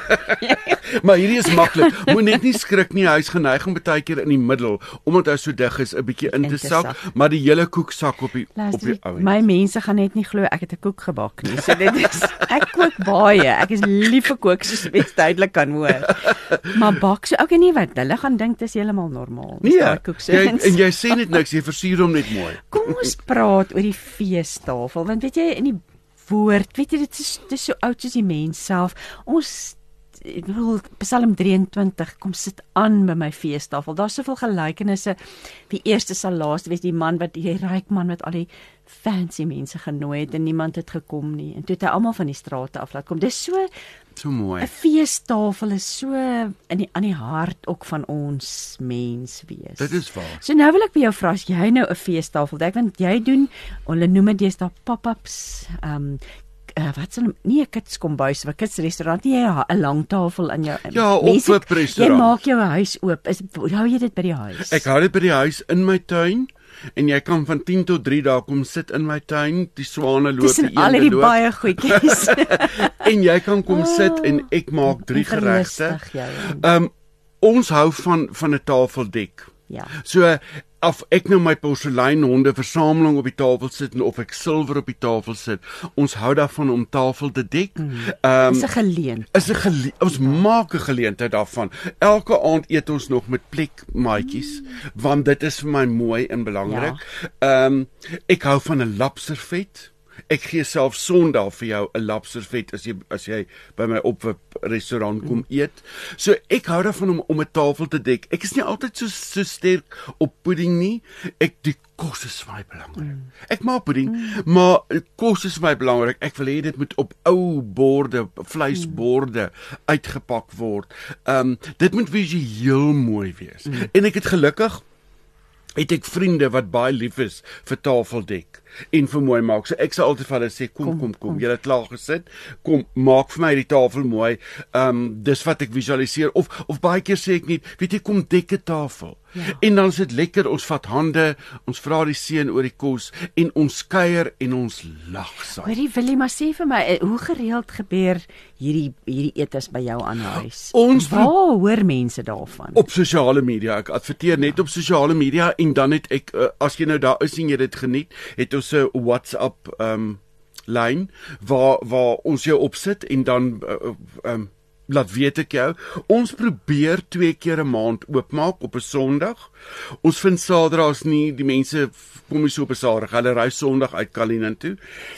Maar hierdie is maklik. Moet net nie skrik nie. Hy's geneig om baie keer in die middel, omdat hy so dig is, 'n bietjie in In te te sak, sak. maar die hele koek sak op die op Luister, die ou. my mense gaan net nie glo ek het 'n koek gebak nie. So dit is ek kook baie. Ek is lief vir kook soos mens duidelik kan hoor. Maar bak so okay nee wat, hulle gaan dink dis heeltemal normaal. Dis Nee, daai koek so jy, ins- en jy sê net niks, jy versier hom net mooi. Kom ons praat oor die feestafel want weet jy in die woord, weet jy dit is dit is so oud soos die mens self. Ons ek bedoel Psalm drieëntwintig kom sit aan by my feestafel. Daar's soveel gelykenisse. Die eerste sal laaste wees, die man wat die ryk man wat al die fancy mense genooi het en niemand het gekom nie. En toe het hy almal van die strate af laat kom. Dis so So mooi. 'n feestafel is so in die aan die hart ook van ons mens wees. Dit is waar. So nou wil ek by jou vra as jy nou 'n feestafel dink want jy doen hulle noem dit deesdae pop-ups um uh, wat s'n nie 'n kitskombuis of 'n kitsrestaurant nie, ja, 'n lang tafel in jou Ja, op mense- 'n restaurant. Jy maak jou huis oop. Is hou jy dit by die huis? Ek hou dit by die huis in my tuin en jy kan van tien tot drie dae kom sit in my tuin, die swane loop, Tussen die al eende die loop. baie goedjies. En jy kan kom sit en ek maak drie geregte. Verlustig jou. Um ons hou van van 'n tafeldek. Ja. So of ek nou my porseleinhonde versameling op die tafel sit en of ek silwer op die tafel sit, ons hou daarvan om tafel te dek. Ehm Dis 'n geleentheid. is 'n gele ons maak 'n geleentheid daarvan. Elke aand eet ons nog met plekmaatjies, want dit is vir my mooi en belangrik. Ehm ek hou van 'n lapservet. Ek gee self Sondag vir jou 'n lapservet as jy as jy by my opwip restaurant kom eet. So ek hou daarvan om om 'n tafel te dek. Ek is nie altyd so so sterk op pudding nie. Ek die kos is vir my belangrik. Ek maak pudding, mm. maar kos is vir my belangrik. Ek wil hê dit moet op ou borde, vleisborde uitgepak word. Ehm um, dit moet visueel mooi wees. Mm. En ek het gelukkig het ek vriende wat baie lief is vir tafeldek. en vermooi maak. So ek sal altyd vir hulle sê kom kom kom, kom. Jy het klaar gesit. Kom, maak vir my die tafel mooi. Ehm um, dis wat ek visualiseer of of baie keer sê ek net, weet jy, kom dek 'n tafel. Ja. En dan is dit lekker, ons vat hande, ons vra die seun oor die kos en ons kuier en ons lag saam. Hoorie Willie, maar sê vir my, hoe gereeld gebeur hierdie hierdie etes by jou aan huis? Ons Waar hoor mense daarvan? Op sosiale media. Ek adverteer net op sosiale media en dan het ek uh, as jy nou daar is en jy dit geniet, het ons 'n WhatsApp um lyn waar waar ons jou opsit en dan uh, um laat weet ek jou. Ons probeer twee keer 'n maand oopmaak op 'n Sondag. Ons vind Saterdags nie, die mense kom nie so op 'n Saterdag. Hulle ry Sondag uit Kalinin toe.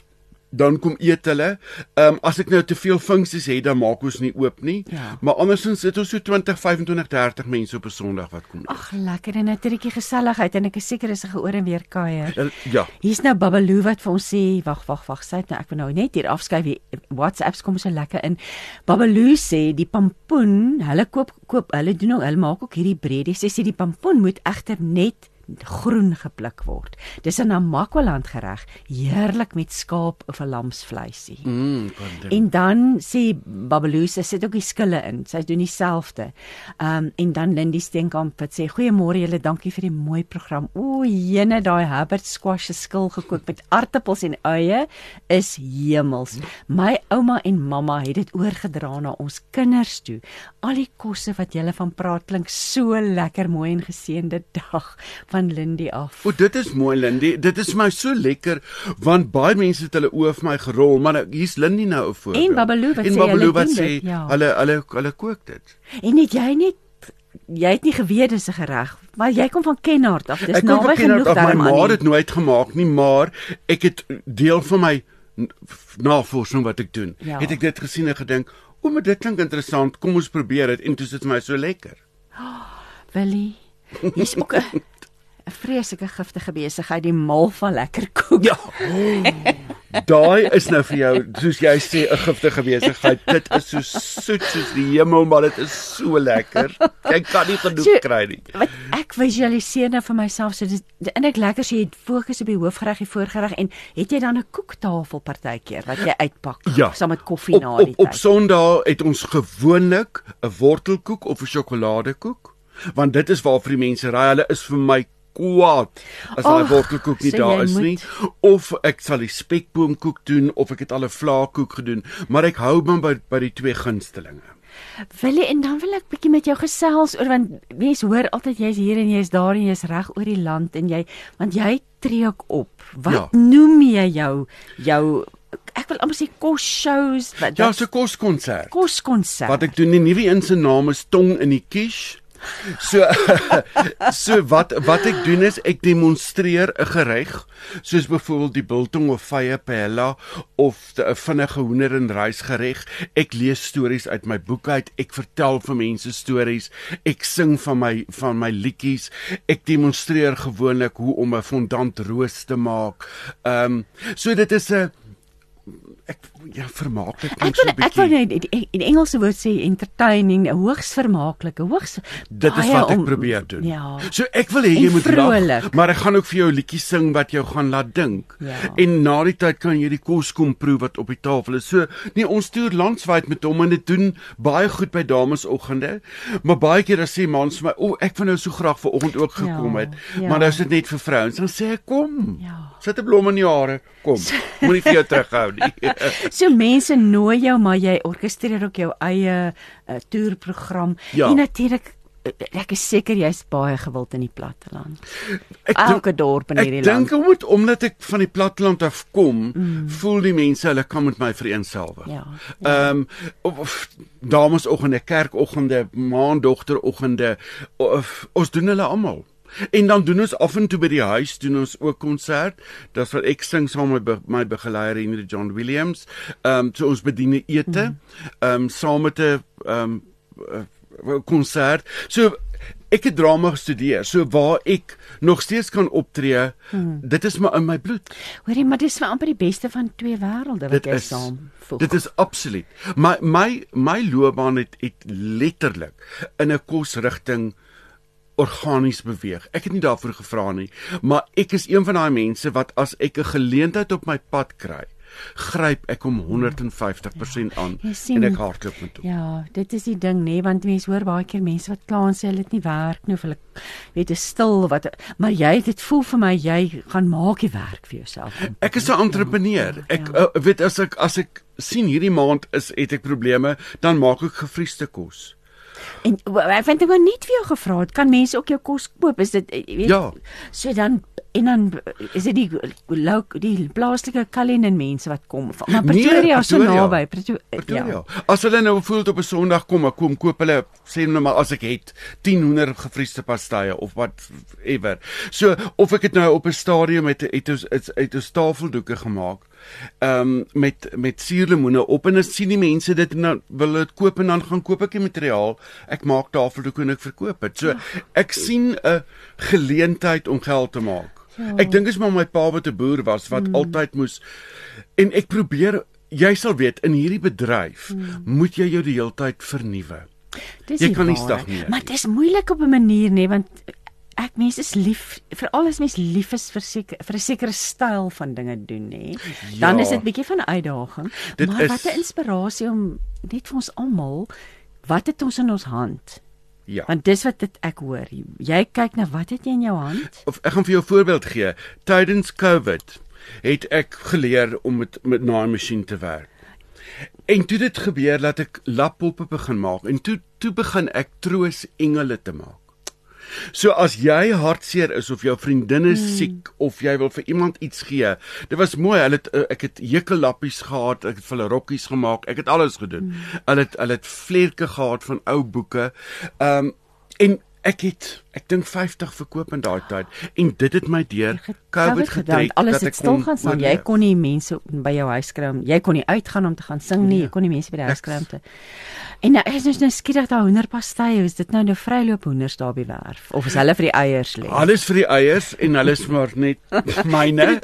Dan kom eet hulle. Ehm um, as ek nou te veel funksies het, dan maak ons nie oop nie. Ja. Maar andersins sit ons so twintig, vyfentwintig, dertig mense op 'n Sondag wat kom eet. Ag, lekker, en 'n trikkie geselligheid en ek is seker is 'n geoor en weer kuier. Ja. Hier's nou Babaloo wat vir ons sê, wag, wag, wag, sê nou ek wil nou net hier afskuif. WhatsApps kom so lekker in. Babaloo sê die pampoen, hulle koop koop, hulle doen ook, hulle maak ook hierdie breedie. Sy sê die pampoen moet egter net groen gepluk word. Dis 'n Namakwaland gereg, heerlik met skaap of 'n lamsvleisie. Mm, en dan sê Babaloo, sy sit ook die skille in. Sy doen dieselfde. Um en dan Lindy Steenkamp wat sê goeiemôre julle, dankie vir die mooi program. O, jene, daai Herbert squash se skil gekook met aartappels en eie is hemels. My ouma en mamma het dit oorgedra na ons kinders toe. Al die kosse wat julle van praat klink so lekker, mooi en geseënde dag. Van Lindy af. O, dit is mooi, Lindy. Dit is my so lekker, want baie mense het hulle oë vir my gerol, maar nou, hier's Lindy nou 'n voorbeeld. En Babaloo wat en sê Babaloo hulle wat doen sê, dit, ja. hulle hulle hulle kook dit. En net jy net jy het nie geweet dis 'n gereg, maar jy kom van Kenhardt af. Dis Ek kom naby van Kenhardt genoeg af, my daarom ma aan. het nooit gemaak nie, maar ek het deel van my navorsing wat ek doen, Ja. het ek dit gesien en gedink, o, maar dit klink interessant, kom ons probeer dit, en toe is dit my so lekker. Oh, Willie, hier's ook 'n 'n vreeslike giftige besigheid, die mal van lekker koek. Ja. Daai is nou vir jou, soos jy sê, 'n giftige besigheid. Dit is so soet soos die hemel, maar dit is so lekker. Jy kan nie genoeg so, kry nie. Wat ek visualiseer nou vir myself, so dis eintlik lekker as jy fokus op die hoofgereg, die voorgereg, en het jy dan 'n koektafel partykeer wat jy uitpak, ja, saam met koffie op, na die op, tyd. Op Sondag het ons gewoonlik 'n wortelkoek of 'n sjokoladekoek, want dit is waar vir die mense ry. Hulle is vir my kwaad as daai Och, wortelkoek nie so daar jy is moet- nie, of ek sal die spekboomkoek doen, of ek het al 'n vlaakoek gedoen, maar ek hou maar by, by die twee gunstelinge. Willie, en dan wil ek bietjie met jou gesels oor, want mense hoor altyd jy's hier en jy's daar en jy's reg oor die land en jy, want jy tree ook op. Wat Ja. noem jy jou jou ek wil amper sê kosshows, wat Ja, so 'n koskonsert. koskonsert. Wat ek doen, die nuwe een se naam is Tong in die Kies. So so wat wat ek doen is ek demonstreer 'n gereg, soos byvoorbeeld die biltong of vye paella of 'n vinnige hoender en rys gereg. Ek lees stories uit my boek uit, ek vertel vir mense stories, ek sing van my van my liedjies, ek demonstreer gewoonlik hoe om 'n fondant roos te maak. Ehm um, so dit is 'n ek ja vermaaklik Ek so 'n wil ek wil bietjie. net die, die Engelse woord sê entertaining, hoogs vermaaklike, hoogs Dit is baie wat ek om- probeer doen. Ja. So ek wil hê jy En moet vrolik. lag, maar ek gaan ook vir jou liedjies sing wat jou gaan laat dink. Ja. En na die tyd kan jy die kos kom proe wat op die tafel is. So nee, ons toer landwyd met hom en dit doen baie goed by damesoggende. Maar baie keer dan sê mans vir my, "O, ek wou nou so graag vanoggend ook gekom Ja, het." ja. Maar nou is dit net vir vrouens. Dan sê ek, "Kom. Ja. Sit 'n blom in jou hare. Kom. Moenie vir jou terughou nie." So mense nooi jou, maar jy orkestreer ook jou eie uh, toerprogram. Ja. En natuurlik, uh, ek is seker jy's baie gewild in die platteland. Ek Elke dorp in hierdie Ek land. dink omdat omdat ek van die platteland af kom, mm. voel die mense hulle kan met my vereenselwig. Ja, Ehm um, of, of damesoggende, kerkoggende, maandogteroggende, of ons doen hulle almal. En dan doen ons af en toe by die huis doen ons ook konsert. Dis wat ek sing saam met my, my begeleier Henry John Williams. Ehm um, so ons bedien ete, ehm um, saam met 'n ehm um, konsert. So ek het drama gestudeer, so waar ek nog steeds kan optree, hmm. dit is maar in my bloed. Hoorie, maar dis vir amper die beste van twee wêrelde wat Dit jy is saam voeg. Dit is absoluut. My my my loopbaan het, het letterlik in 'n kosrigting organies beweeg. Ek het nie daarvoor gevra nie, maar ek is een van daai mense wat as ek 'n geleentheid op my pad kry, gryp ek om honderd en vyftig persent aan sien, en ek hardloop met toe. Ja, dit is die ding, nee, want mense hoor baie keer mense wat kla en sê hulle het nie werk nie of hulle weet is stil wat, maar jy dit voel vir my jy gaan maak die werk vir jouself. Ek is 'n entrepreneur. Ek ja. uh, weet as ek as ek sien hierdie maand is het ek probleme, dan maak ek gevriesde kos. En ek vind ek wou net vir jou gevra het, kan mense ook jou kos koop? Is dit weet, Ja. So dan en dan is dit die die plaaslike Cullinan mense wat kom van maar Pretoria is so naby. Pretoria. Pretoria. Ja. As hulle nou voel op 'n Sondag kom, ek kom koop hulle sê nou maar as ek het tien hoender gevriesde pastye of wat ever. So of ek het nou op 'n stadium met het ons uit ons tafeldoeke gemaak. Ehm um, met met suurlemoene op en dan sien die mense dit en dan wil dit koop en dan gaan koop ek die materiaal. Ek maak tafeldoeke en ek verkoop dit. So ek sien 'n geleentheid om geld te maak. Ja. Ek dink is maar my pa wat 'n boer was wat mm. altyd moes en ek probeer jy sal weet in hierdie bedryf mm. moet jy jou die hele tyd vernuwe. Jy kan nie stagneer. Maar dit is moeilik op 'n manier nê want ek mense is lief veral as mens lief is vir seker vir 'n sekere styl van dinge doen nê. Dan ja. is dit bietjie van 'n uitdaging. Dit maar is, wat 'n inspirasie om net vir ons almal wat het ons in ons hand? Ja. Want dis wat dit ek hoor. Jy kyk na wat het jy in jou hand? Of ek gaan vir jou 'n voorbeeld gee. Tydens COVID het ek geleer om met met naaimasjien te werk. En toe dit gebeur dat ek laptoppe begin maak en toe toe begin ek troos engele te maak. So as jy hartseer is of jou vriendin is hmm. siek of jy wil vir iemand iets gee. Dit was mooi. Hulle het ek het hekellappies gehad, ek het vir hulle rokkies gemaak. Ek het alles gedoen. Hmm. Hulle het hulle het vlerke gehad van ou boeke. Ehm um, en ek het ek dink vyftig verkoop in daai tyd en dit het my deur COVID getrek alles dat het stil gaan staan. Jy kon nie mense by jou huis kry. Jy kon nie uitgaan om te gaan sing nie. Jy kon nie mense by die huis kry om te. En nou is ons nou skielik daai hoenderpastye. Is dit nou nou vryloop hoenders daar by werf of is hulle vir die eiers lê? Alles vir die eiers en hulle is maar net myne.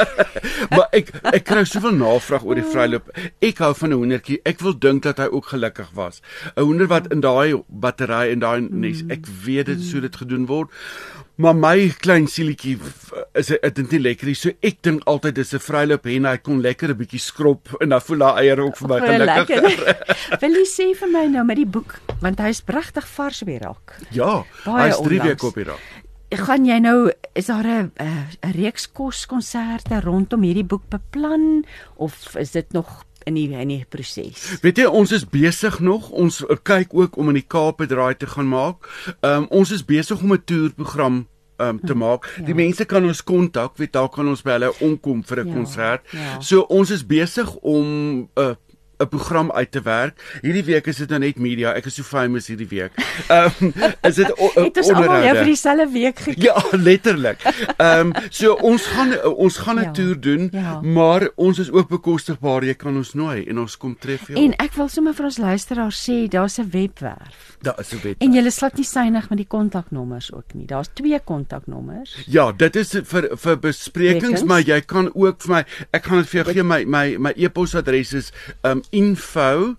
Maar ek ek kry soveel navraag oor die vryloop. Ek hou van 'n hoendertjie. Ek wil dink dat hy ook gelukkig was. 'n Hoender wat in daai battery en daai nes. Ek weet dit so dit gedoen word. Maar my klein sielietjie is dit nie lekker nie. So ek dink altyd dis 'n vryloop en hy kon lekker 'n bietjie skrob en dan voel daai eier ook vir my gelukkig. Wil jy sê vir my nou met die boek want hy's pragtig vars op die rak. Ja, hy's drie weke op die rak. Gaan jy nou is daar 'n 'n reeks koskonserte rondom hierdie boek beplan of is dit nog in die in die proses? Weet jy, ons is besig nog. Ons kyk ook om in die Kaap 'n draai te gaan maak. Um, ons is besig om 'n toerprogram um, te maak. Ja. Die mense kan ons kontak, weet daar kan ons by hulle omkom vir 'n ja, konsert. Ja. So ons is besig om 'n uh, 'n program uit te werk. Hierdie week is dit nou net media. Ek is so famous hierdie week. Ehm um, is dit het ons almal vir dieselfde week gekry. Ja, letterlik. Ehm um, so ons gaan ons gaan 'n ja, toer doen, ja. Maar ons is ook bekostigbaar. Jy kan ons nooi en ons kom tref jou. En ek wil sommer vir ons luisteraars sê, daar's 'n webwerf. Daar is 'n webwerf. En jy sal nie synig met die kontaknommers ook nie. Daar's twee kontaknommers. Ja, dit is vir vir besprekings, Rekens. Maar jy kan ook vir my ek gaan dit vir jou gee my my my e-posadres is ehm um, info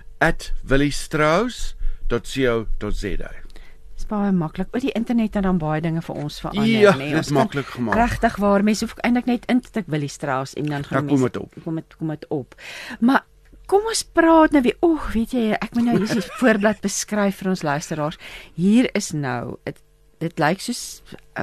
at williestrauss dot co dot za. Dis baie maklik. Oor die internet het dan baie dinge vir ons verander, ja, nee. Dit is maklik gemaak. Regtig waar, mense hoef eintlik net in te tik Willie Strauss en dan gaan mense kom dit op. Kom dit kom dit op. Maar kom ons praat nou weer. O, oh, weet jy, ek moet nou hier 'n voorblad beskryf vir ons luisteraars. Hier is nou, het, dit lyk soos uh,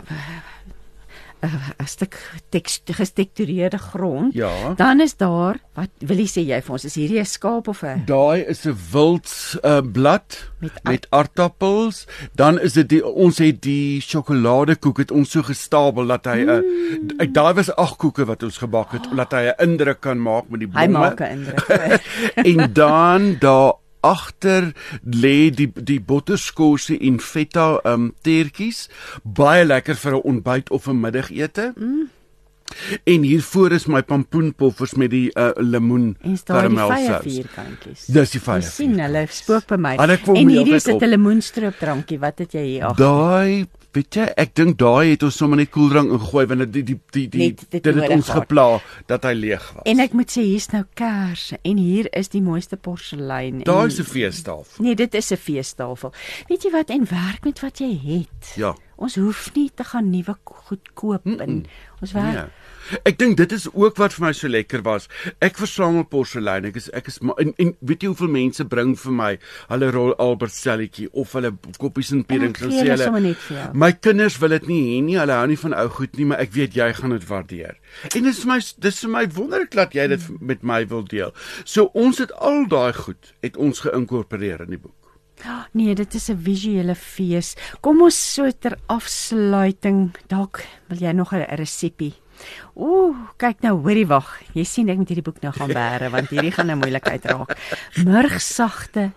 'n stuk gestektureerde grond. Ja. Dan is daar, wat wil jy sê jy vir ons, is hierdie 'n skaap of 'n Daai is 'n wild uh, blad met, met aardappels. Dan is dit die ons het die sjokoladekoek het ons so gestapel dat hy 'n mm. uh, daai was ag koeke wat ons gebak het oh. dat hy 'n indruk kan maak met die bomme. Hy maak 'n indruk. En dan daar agter lê die die botterskorsie en feta um teertjies, baie lekker vir 'n ontbyt of 'n middagete. Mm. En hiervoor is my pompoenpoffers met die uh, lemoen En is daar die karamelsous. vye vierkantjies. Dis die vye Jy sien, hulle spook by my. En ek kom En die hierdie hele is tyd dit 'n lemoenstroopdrankie. Wat het jy hier agter? Daai, weet jy, ek dink daai het ons sommer net koeldrank ingegooi want die die die die Net dit dit het nodig ons gehad. gepla dat hy leeg was. En ek moet sê hier's nou kersse en hier is die mooiste porselein. Daai en- is 'n feestafel. Nee, dit is 'n feestafel. Weet jy wat, en werk met wat jy het. Ja. Ons hoef nie te gaan nuwe goed koop Mm-mm. en ons werk. Nee. Ek dink dit is ook wat vir my so lekker was. Ek versamel porselein. Ek is ek is ma- en, en weet jy hoeveel mense bring vir my hulle rol Albert stelletjie of hulle koppies en En pierings dan en gee sê hulle sommer hulle net vir jou. my kinders wil dit nie hê nie. Hulle hou nie van ou goed nie, maar ek weet jy gaan dit waardeer. En dit is vir my dis vir my wonderlik dat jy dit met my wil deel. So ons het al daai goed het ons geïnkorporeer in die boek. Nee, dit is 'n visuele fees. Kom ons so ter afsluiting, dalk wil jy nog 'n resepie. Ooh, kyk nou, hoorie wag. Jy sien ek moet hierdie boek nou gaan bære want hierdie gaan 'n moeilikheid raak. Murgsagte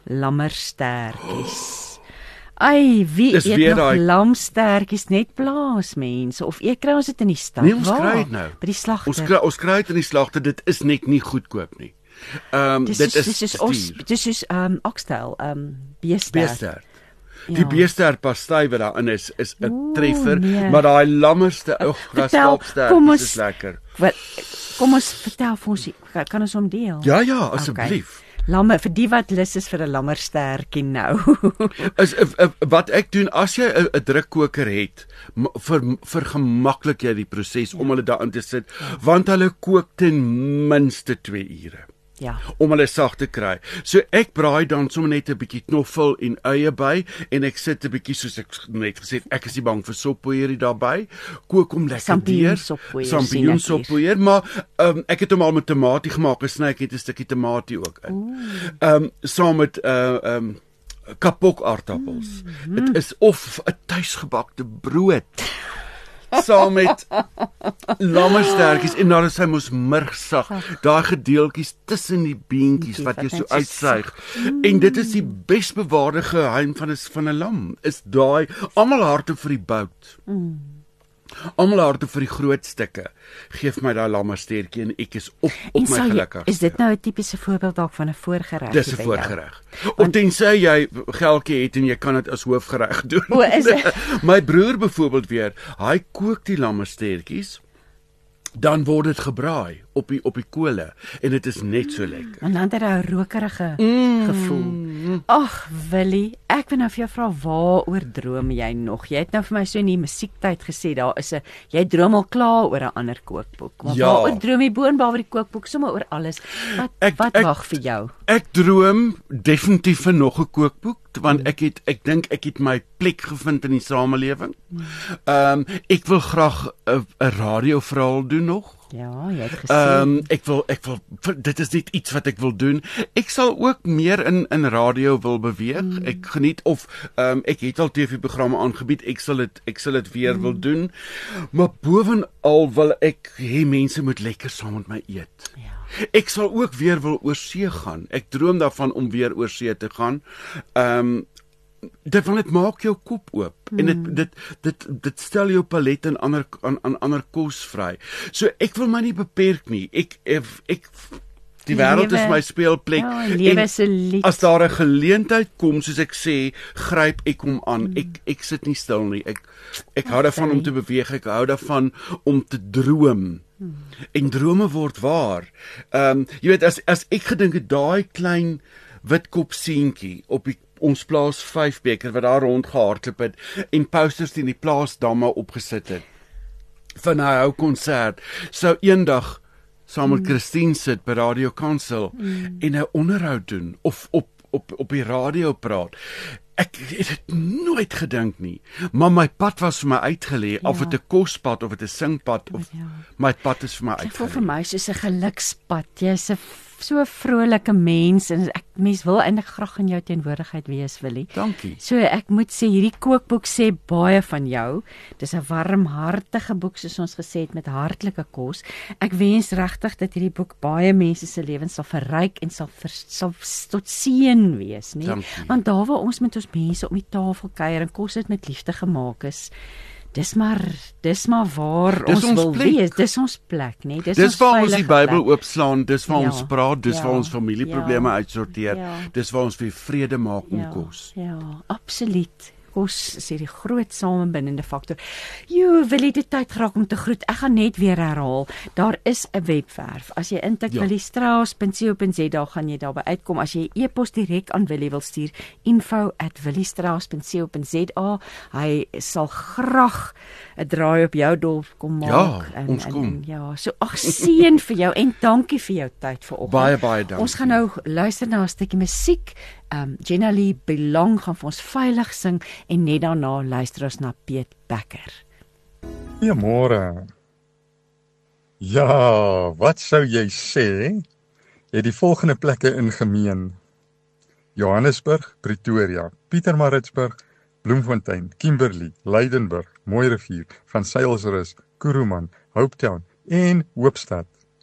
lammerstertjies. Ai, wie Dis eet weer nog daai- lamstertjies, net plaasmense of eet kry ons dit in die stad? Nee, ons Waar? kry dit nou. By die slagter. Ons kry ons kry dit in die slagter. Dit is net nie goedkoop nie. Ehm um, Dis dit is is dis is ons stier. dis is um oxtail, um beestert. Beestert. Ja. Die beestert pastei wat daarin is is 'n Oeh, treffer, nee. maar daai lammerste, ag, daai Vertel, skaapstert kom is ons- lekker. Wat kom ons vertel vir ons, kan, kan ons hom deel? Ja ja, asseblief. Okay. Lamme vir die wat lus is vir 'n lammerstertjie nou. Is uh, uh, wat ek doen as jy 'n uh, drukkoker het, m- vir vergemaklik jy die proses ja. om hulle daarin te sit, ja. want hulle kook ten minste twee ure. Ja. Om hulle sag te kry. So ek braai dan sommer net 'n bietjie knoffel en eie by en ek sit 'n bietjie soos ek net gesê het, ek is nie bang vir soppoeier daarbey. Kook hom lekker deur. Champignonsoppoeier, Champignonsoppoeier, maar um, ek het hom al met tamatie gemaak, gesny ek het 'n stukkie tamatie ook in. Ehm um, saam met uh ehm um, kapok aardappels. Dit mm-hmm. is of 'n tuisgebakte brood. Saam met lammerstertjies en dan is hy mos murgsag. Daai gedeeltjies tussen die beentjies wat jy so uitsuig. En dit is die besbewaarde geheim van 'n van 'n lam. Is daai almal harte vir die bout. Almal harte vir die groot stukke. Geef my daai lammerstertjie en ek is op op En my sal jy- gelukkig. Is dit nou 'n tipiese voorbeeld dalk van 'n voorgereg? Dis 'n voorgereg. Of tensy jy geldjie het en jy kan dit as hoofgereg doen. O, is dit? My broer byvoorbeeld weer, hy kook die lammerstertjies, dan word dit gebraai op die op die kole en dit is net so lekker. En dan het hy 'n rokerige Mm. gevoel. Ag, Willie, ek wil nou vir jou vra, waaroor droom jy nog? Jy het nou vir my so in die musiektyd gesê daar is 'n jy droom al klaar oor 'n ander kookboek. Maar Ja. waaroor droom jy boonbehalwe die kookboek, sommer oor alles? Wat Ek- wat ek- wag vir jou? Ek droom definitief van nog 'n kookboek want ek het ek dink ek het my plek gevind in die samelewing. Ehm um, ek wil graag 'n 'n radioverhaal doen nog. Ja, jy het gesê. Ehm um, ek wil ek wil dit is net iets wat ek wil doen. Ek sal ook meer in in radio wil beweeg. Mm. Ek geniet of ehm um, ek het al T V-programme aangebied. Ek sal dit ek sal dit weer mm. wil doen. Maar bovenal wil ek hê mense moet lekker saam met my eet. Ja. Ek sal ook weer wil oor see gaan. Ek droom daarvan om weer oor see te gaan. Ehm um, dit van dit maak jou kop oop mm. en dit dit dit dit stel jou palet aan ander aan aan ander kos vry. So ek wil my nie beperk nie. Ek ek, ek die wêreld is my speelplek. Ja, lewe is 'n lied. As daar 'n geleentheid kom, soos ek sê, gryp ek hom aan. Mm. Ek ek sit nie stil nie. Ek ek hou daarvan om te beweeg. Ek hou daarvan om te droom. Hmm. En drome word waar. Ehm um, jy weet as as ek gedink het daai klein witkop seentjie op die ons plaas vyf beker wat daar rond gehardloop het en posters teen die plaasdamme opgesit het van 'n hou konsert sou eendag saam met mm. Christine sit by Radio Kansel mm. en 'n onderhoud doen of op op op die radio praat. Ek het dit nooit gedink nie, maar my pad was vir my uitgelê, ja. of dit 'n kospad of dit 'n singpad of ja. my pad is vir my uitgelê. Dit voel vir my soos 'n gelukspad. Jy's 'n so 'n vrolike mens en ek mens wil eintlik graag in jou teenwoordigheid wees, Willie. Dankie. So ek moet sê hierdie kookboek sê baie van jou. Dis 'n warmhartige boek soos ons gesê het met hartlike kos. Ek wens regtig dat hierdie boek baie mense se lewens sal verryk en sal ver, sal tot seën wees, nie? Dankie. Want daar waar ons met ons mense om die tafel kuier en kos dit met liefde gemaak is, dis maar dis maar waar dis ons, ons wil plek. wees, dis ons plek, nee, dis, Dis ons waar ons die veilige Bybel plek. oopslaan, dis waar Ja, ons praat, dis ja, waar ons familieprobleme ja, uitsorteer, ja. dis waar ons weer vrede maak om Ja, kos. ja, absoluut. Kos is hierdie groot samebindende faktor. Jo, wil jy dit tyd geraak om te groet? Ek gaan net weer herhaal. Daar is 'n webwerf. As jy intik Ja. willie strauss punt co punt za, daar gaan jy daarby uitkom. As jy 'n e-pos direk aan Willie wil stuur, info at willie strauss punt co punt za. Hy sal graag 'n draai op jou dorp kom maak. Ja, ons kom. En, ja, so ag seën vir jou en dankie vir jou tyd vanoggend. Baie baie dankie. Ons gaan nou luister na 'n stukkie musiek. Um, Jenna Lee Belong gaan vir ons veilig sing en net daarna luister ons na Piet Becker. Goeiemôre. Ja, wat sou jy sê? Het die volgende plekke in gemeen: Johannesburg, Pretoria, Pietermaritzburg, Bloemfontein, Kimberley, Lydenburg, Mooirivier, Van Sailsrus, Kuruman, Hopetown en Hoopstad.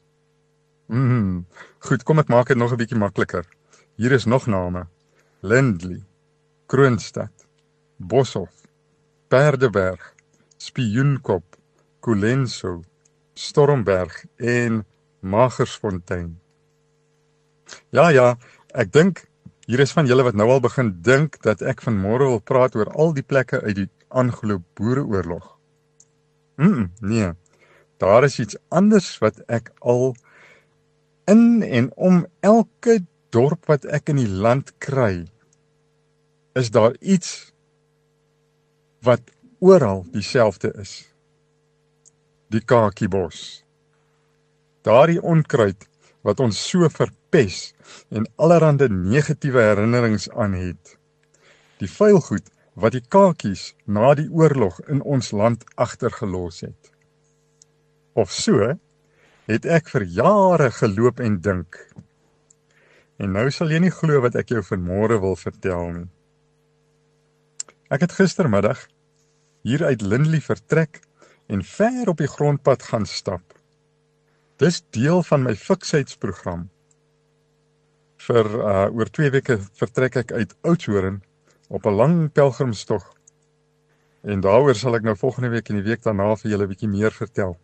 Mm, goed, kom ek maak dit nog 'n bietjie makliker. Hier is nog name: Lindley, Kroonstad, Boshoff, Paardeberg, Spioenkop, Colenso, Stormberg en Magersfontein. Ja, ja, ek dink hier is van julle wat nou al begin dink dat ek vanmôre wil praat oor al die plekke uit die Anglo-Boereoorlog. Mm, nee, daar is iets anders wat ek al in en om elke dorp wat ek in die land kry, is daar iets wat oral dieselfde is. Die kakiebos. Daardie onkruid wat ons so verpes en allerhande negatiewe herinnerings aan het. Die vuilgoed wat die kakies na die oorlog in ons land agtergelos het. Of so het ek vir jare geloop en dink. En nou sal jy nie glo wat ek jou vanmôre wil vertel nie. Ek het gistermiddag hier uit Lindley vertrek en ver op die grondpad gaan stap. Dis deel van my fiksheidsprogram. Vir uh, oor twee weke vertrek ek uit Oudtshoorn op 'n lang pelgrimstog. En daaroor sal ek nou volgende week en die week daarna vir julle 'n bietjie meer vertel.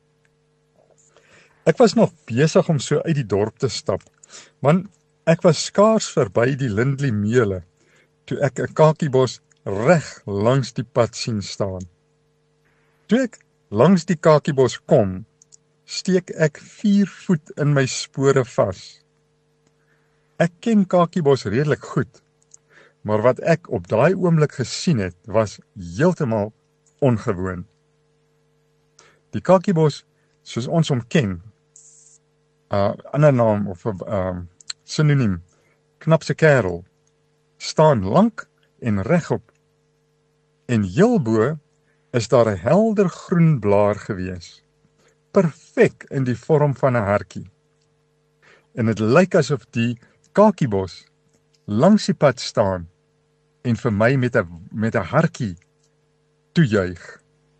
Ek was nog besig om so uit die dorp te stap, want ek was skaars verby die Lindley meule toe ek 'n kakiebos reg langs die pad sien staan. Toe ek langs die kakiebos kom, steek ek vier voet in my spore vas. Ek ken kakiebos redelik goed, maar wat ek op daai oomblik gesien het, was heeltemal ongewoon. Die kakiebos, soos ons hom ken, 'n uh, ander naam of 'n uh, sinoniem, knapse kerel, staan lank en regop. En heel bo is daar 'n helder groen blaar gewees, perfek in die vorm van 'n hartjie. En dit lyk asof die kakiebos langs die pad staan en vir my met 'n met 'n hartjie toejuig.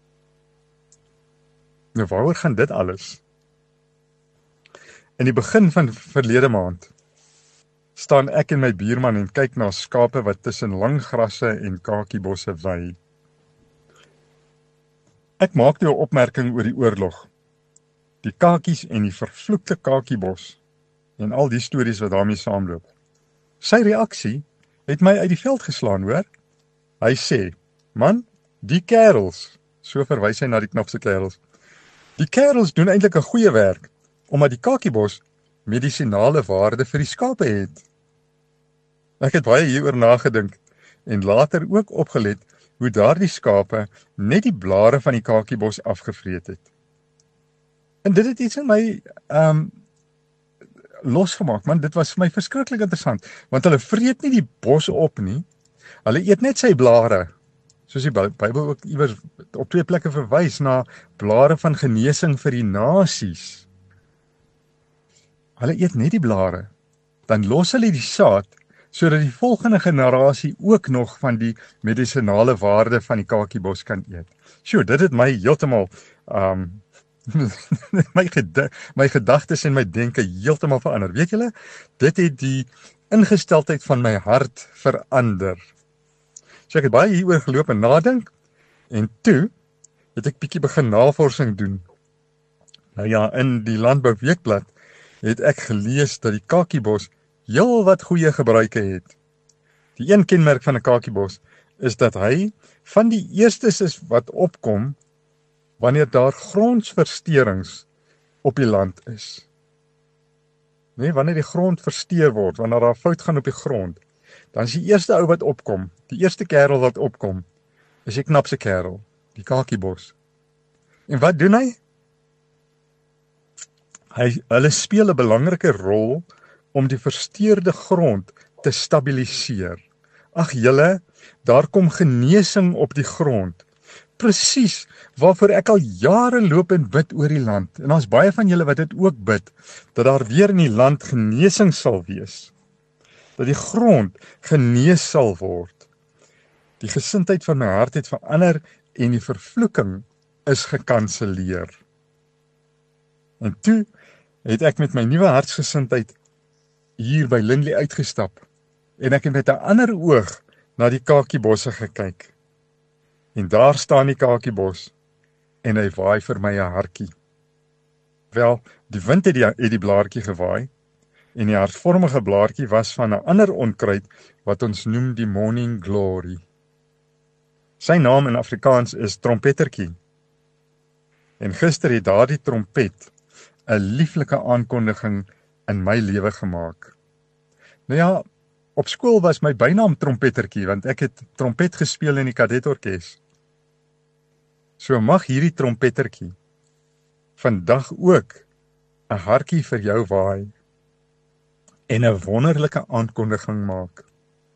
Nou waaroor gaan dit alles? In die begin van verlede maand staan ek en my buurman en kyk na skape wat tussen lang grasse en kakiebosse wei. Ek maak nou 'n opmerking oor die oorlog, die kakies en die vervloekte kakiebos en al die stories wat daarmee saamloop. Sy reaksie het my uit die veld geslaan, hoor. Hy sê: "Man, die kerels," so verwys hy na die knapse kerels. "Die kerels doen eintlik 'n goeie werk omdat die kakiebos medisinale waarde vir die skape het." Ek het baie hieroor nagedink en later ook opgelet hoe daardie skape net die blare van die kakiebos afgevreet het. En dit het iets in my um, losgemaak, man, dit was vir my verskriklik interessant, want hulle vreet nie die bos op nie, hulle eet net sy blare, soos die Bybel ook iewers op twee plekke verwys na blare van genesing vir die nasies. Hulle eet net die blare, dan los hulle die saad, sodat die volgende generasie ook nog van die medisinale waarde van die kakiebos kan eet. Sjoe, dit het my heeltemal um, my, ged my gedagtes en my denke heeltemal verander. Weet julle, dit het die ingesteldheid van my hart verander. So ek het baie hieroor geloop en nadink, en toe het ek bietjie begin navorsing doen. Nou ja, in die Landbou Weekblad het ek gelees dat die kakiebos heel wat goeie gebruike het. Die een kenmerk van 'n kakiebos is dat hy van die eerstes is wat opkom wanneer daar grondsversteurings op die land is. Nee, wanneer die grond versteur word, wanneer daar fout gaan op die grond, dan is die eerste ou wat opkom, die eerste kerel wat opkom, is die knapste kerel, die kakiebos. En wat doen hy? Hy hulle speel 'n belangrike rol om die versteurde grond te stabiliseer. Ag julle, daar kom genesing op die grond. Presies waarvoor ek al jare loop en bid oor die land. En daar's baie van julle wat dit ook bid, dat daar weer in die land genesing sal wees. Dat die grond genees sal word. Die gesindheid van my hart het verander en die vervloeking is gekanselleer. En toe het ek met my nuwe hartsgesindheid hier by Lindley uitgestap en ek het met 'n ander oog na die kakiebosse gekyk. En daar staan die kakiebos en hy waai vir my 'n hartjie. Wel, die wind het die, het die blaartjie gewaai en die hartvormige blaartjie was van 'n ander onkruid wat ons noem die morning glory. Sy naam in Afrikaans is trompettertjie. En gister het daardie trompet 'n lieflike aankondiging in my lewe gemaak. Nou ja, op skool was my bynaam trompettertjie, want ek het trompet gespeel in die kadetorkes. So mag hierdie trompettertjie vandag ook 'n hartjie vir jou waai en 'n wonderlike aankondiging maak.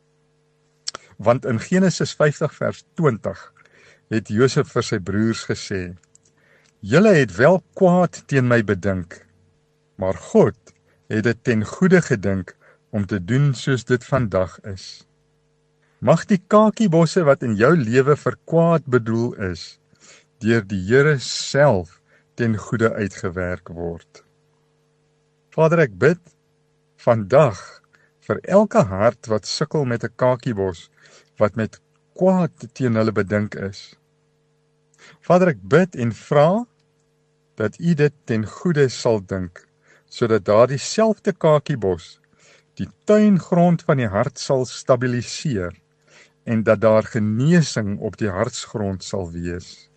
Want in Genesis vyftig vers twintig het Josef vir sy broers gesê: "Julle het wel kwaad teen my bedink, maar God het dit ten goeie gedink om te doen soos dit vandag is. Mag die kakiebosse wat in jou lewe vir kwaad bedoel is, deur die Here self ten goeie uitgewerk word." Vader, ek bid vandag vir elke hart wat sukkel met 'n kakiebos wat met kwaad teen hulle bedink is. Vader, ek bid en vra dat U dit ten goeie sal dink, sodat daardie selfde kakiebos die tuingrond van die hart sal stabiliseer en dat daar genesing op die hartsgrond sal wees.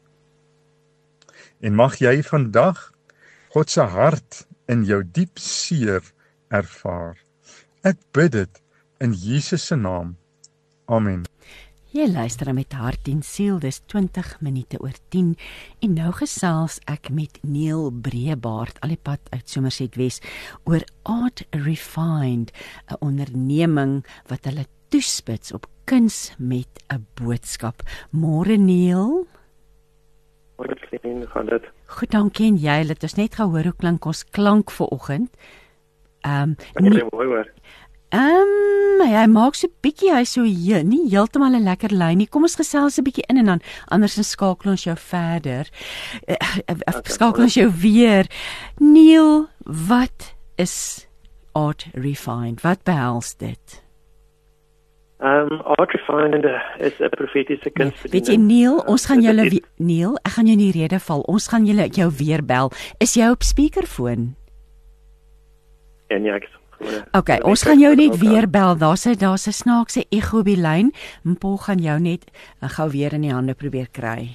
En mag jy vandag God se hart in jou diep seer ervaar. Ek bid dit in Jesus se naam. Amen. Jy luister met hart en siel, dis twintig minute oor tien en nou gesels ek met Neil Breebaert, al die pad uit Somerset Wes, oor Art Refined, 'n onderneming wat hulle toespits op kuns met 'n boodskap. Môre Neil. Môre sien, gaan dit? Goed, dankie en jy, het ons net gehoor hoe klink ons klank vanoggend. Ehm um, Nee, mooi hoor. Ehm, um, hy maak so bietjie, hy so he, nie heeltemal 'n lekker lyn nie. Kom ons gesels 'n bietjie in en dan anders skakel ons jou verder. Uh, uh, uh, skakel ons jou weer. Neil, wat is Art Refined? Wat behels dit? Um, Art Refined is 'n profetiese kunsbediening. Weet jy Neil, ons gaan julle Neil, ek gaan jou in die rede val. Ons gaan julle jou weer bel. Is jy op speakerfoon? Ja, nee, ek Okay, ons gaan jou net weer bel. Daar's 'n daar's 'n snaakse ego op die lyn. Paul gaan jou net gou weer in die hande probeer kry.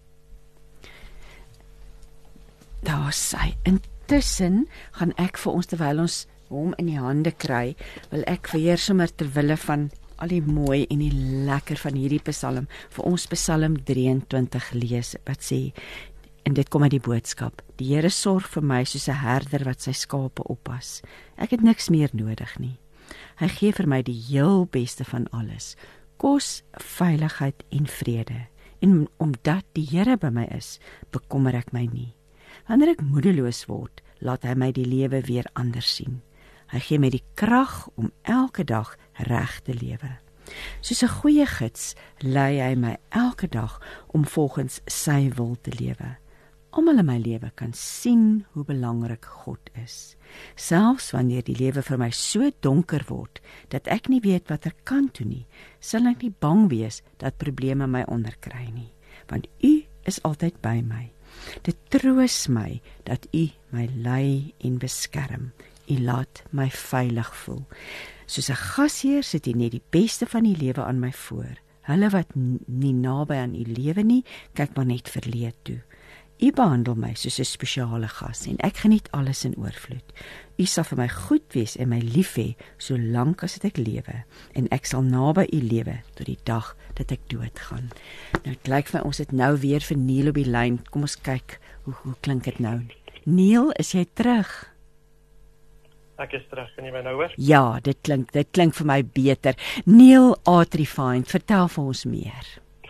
Daar sy. Intussen gaan ek vir ons terwyl ons hom in die hande kry, wil ek weer sommer ter wille van al die mooi en die lekker van hierdie Psalm vir ons Psalm drieëntwintig lees wat sê, en dit kom uit die boodskap: Die Here sorg vir my soos 'n herder wat sy skape oppas. Ek het niks meer nodig nie. Hy gee vir my die heel beste van alles: kos, veiligheid en vrede. En omdat die Here by my is, bekommer ek my nie. Wanneer ek moedeloos word, laat hy my die lewe weer anders sien. Hy gee my die krag om elke dag reg te lewe. Soos 'n goeie gids lei hy my elke dag om volgens sy wil te lewe. Almal in my lewe kan sien hoe belangrik God is. Selfs wanneer die lewe vir my so donker word, dat ek nie weet wat ek kan doen nie, sal ek nie bang wees dat probleme my onderkry nie, want U is altyd by my. Dit troos my dat U my lei en beskerm. U laat my veilig voel. Soos 'n gasheer sit U net die beste van die lewe aan my voor. Hulle wat nie naby aan U lewe nie, kyk maar net verleed toe. U behandel my soos 'n spesiale gas en ek geniet alles in oorvloed. U sal vir my goed wees en my lief hê solank as dit ek lewe en ek sal naby U lewe tot die dag dat ek doodgaan. Nou dit lyk vir my ons het nou weer vir Neil op die lyn. Kom ons kyk hoe hoe klink dit nou. Neil, is jy terug? Ek is terug, kan jy my nou hoor? Ja, dit klink dit klink vir my beter. Neil Atrefind, vertel vir ons meer.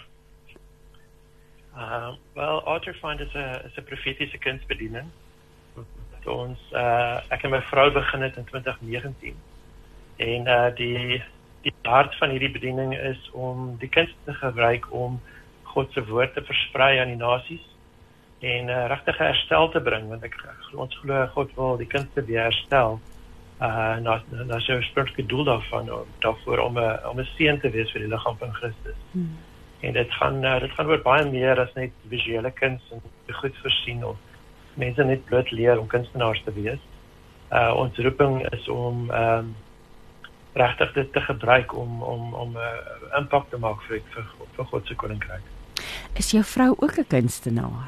Uh, well, Atrefind is 'n is 'n profetiese kunsbediening. Ons uh, ek en my vrou begin het in twintig negentien. En uh, die die hart van hierdie bediening is om die kuns te gebruik om God se woord te versprei aan die nasies en uh, regtig herstel te bring, want ek ons glo God wil die kunste weer herstel. Uh, na na so 'n oorspronklike doel daarvan om daarvoor om 'n om 'n seën te wees vir die liggaam van Christus. Hmm. En dit gaan uh, dit gaan oor baie meer as net visuele kuns en goed voorsien of mense net bloot leer om kunstenaars te wees. Uh, ons roeping is om um, regtig dit te gebruik om om om 'n uh, impak te maak vir vir, vir God se koninkryk. Is jou vrou ook 'n kunstenaar?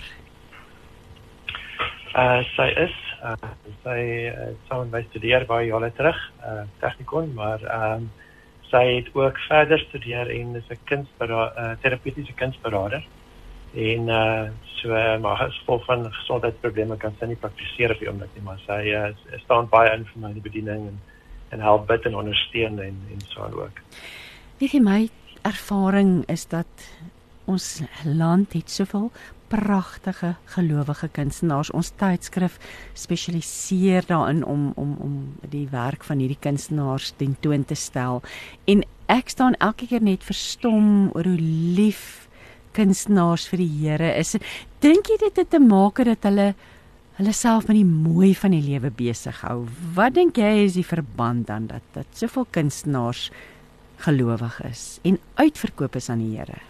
Uh, sy is uh, sy uh, saam by studeer baie jare terug, uh, Technikon, maar um, sy het ook verder studeer en is 'n kunstberader, uh, terapeutiese kunstberader. En uh, so uh, maar as gevolg van gesondheidsprobleme kan sy nie praktiseer op die oomblik nie, maar sy uh, staan baie in vir my in die bediening en en help bid en ondersteun en en so aan ook. Weet jy, my ervaring is dat ons land het soveel pragtige gelowige kunstenaars. Ons tydskrif spesialiseer daarin om om om die werk van hierdie kunstenaars tentoon te stel. En ek staan elke keer net verstom oor hoe lief kunstenaars vir die Here is. Dink jy dit het te maak dat hulle hulle self met die mooi van die lewe besig hou? Wat dink jy is die verband dan dat dat soveel kunstenaars gelowig is en uitverkoop is aan die Here?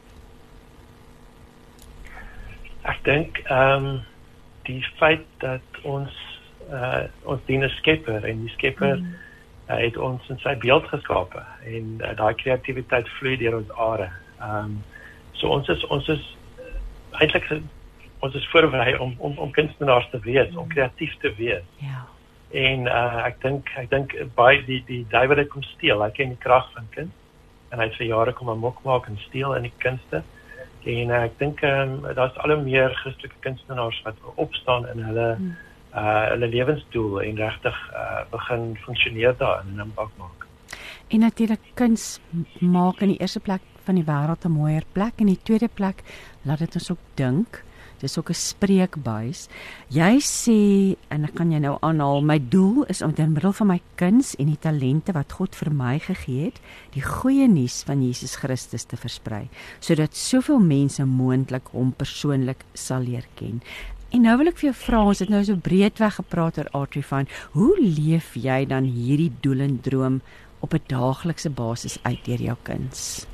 Ek dink ehm um, die feit dat ons uh, ons dien 'n Skepper en die Skepper mm. uh, het ons in sy beeld geskape en uh, daai kreatiwiteit vloei deur ons are. Ehm um, so ons is ons is uh, eintlik ons is voorberei om om om kunstenaars te wees, mm. om kreatief te wees. Ja. En uh, ek dink ek dink baie die die duiwel het kom steel. Hy ken die krag van kuns en hy het vir jare kom amok maak en steel in die kunste. En uh, ek dink um, daar's al hoe meer Christelike kunstenaars wat opstaan in hulle hmm. uh, hulle lewensdoel en regtig uh, begin funksioneer daarin en 'n impak maak. En natuurlik kuns maak in die eerste plek van die wêreld 'n mooier plek en in die tweede plek laat dit ons ook dink. Dis ook 'n spreekbuis. Jy sê, en ek kan jy nou aanhaal, my doel is om deur middel van my kuns en die talente wat God vir my gegee het, die goeie nuus van Jesus Christus te versprei, sodat soveel mense moontlik hom persoonlik sal leer ken. En nou wil ek vir jou vra, ons het nou so breedweg gepraat oor Atrefind, hoe leef jy dan hierdie doel en droom op 'n daaglikse basis uit deur jou kuns?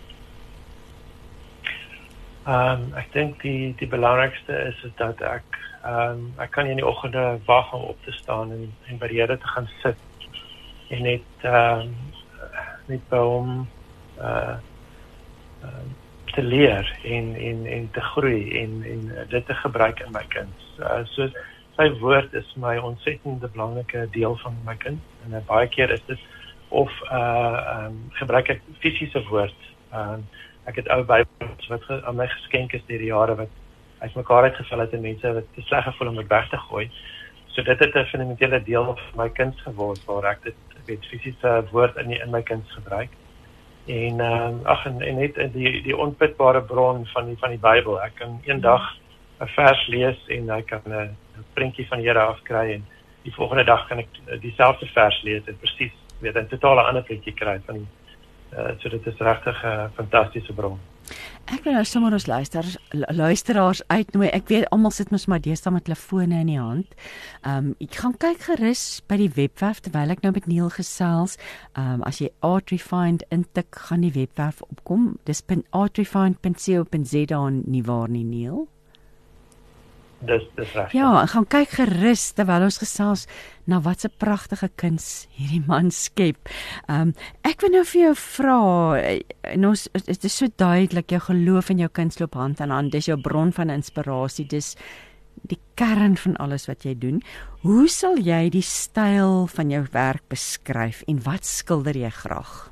Um, ek dink die die belangrikste is, is dat ek um, ek kan in die oggende wag om op te staan en, en by die Here te gaan sit en net um, net by hom uh, uh, te leer en en en te groei en en dit te gebruik in my kuns. Uh, so sy woord is my ontsettende belangrike deel van my kuns en uh, baie keer is dit of uh, um, gebruik ek fisiese woord. Um, Ek het ou Bybels wat ge, aan my geskenk is deur die jare wat uitmekaar uitgeval het en mense wat te sleg gevoel om dit weg te gooi. So dit het 'n fundamentele deel van my kuns geword waar ek dit weet fisiese woord in die, in my kuns gebruik. En ehm um, ag en, en net die die onputbare bron van die van die Bybel. Ek kan eendag 'n vers lees en ek kan 'n prentjie van die Here afkry en die volgende dag kan ek dieselfde vers lees en presies weet 'n totale ander prentjie kry van die Uh, so dit is regtig 'n uh, fantastiese bron. Ek wil nou sommer ons luisteraars, luisteraars uitnooi. Ek weet almal sit mos maar deesdae met telefone in die hand. Um ek gaan kyk gerus by die webwerf terwyl ek nou met Neil gesels. Um as jy Artrefind intik, gaan die webwerf opkom. Dis artrefind punt co punt za nie waar nie, Neil? Dis dis reg. Ja, en gaan kyk gerus terwyl ons gesels na wat 'n pragtige kuns hierdie man skep. Um ek wil nou vir jou vra, en ons dit is so duidelik jou geloof in jou kuns loop hand aan hand. Dis jou bron van inspirasie. Dis die kern van alles wat jy doen. Hoe sal jy die styl van jou werk beskryf en wat skilder jy graag?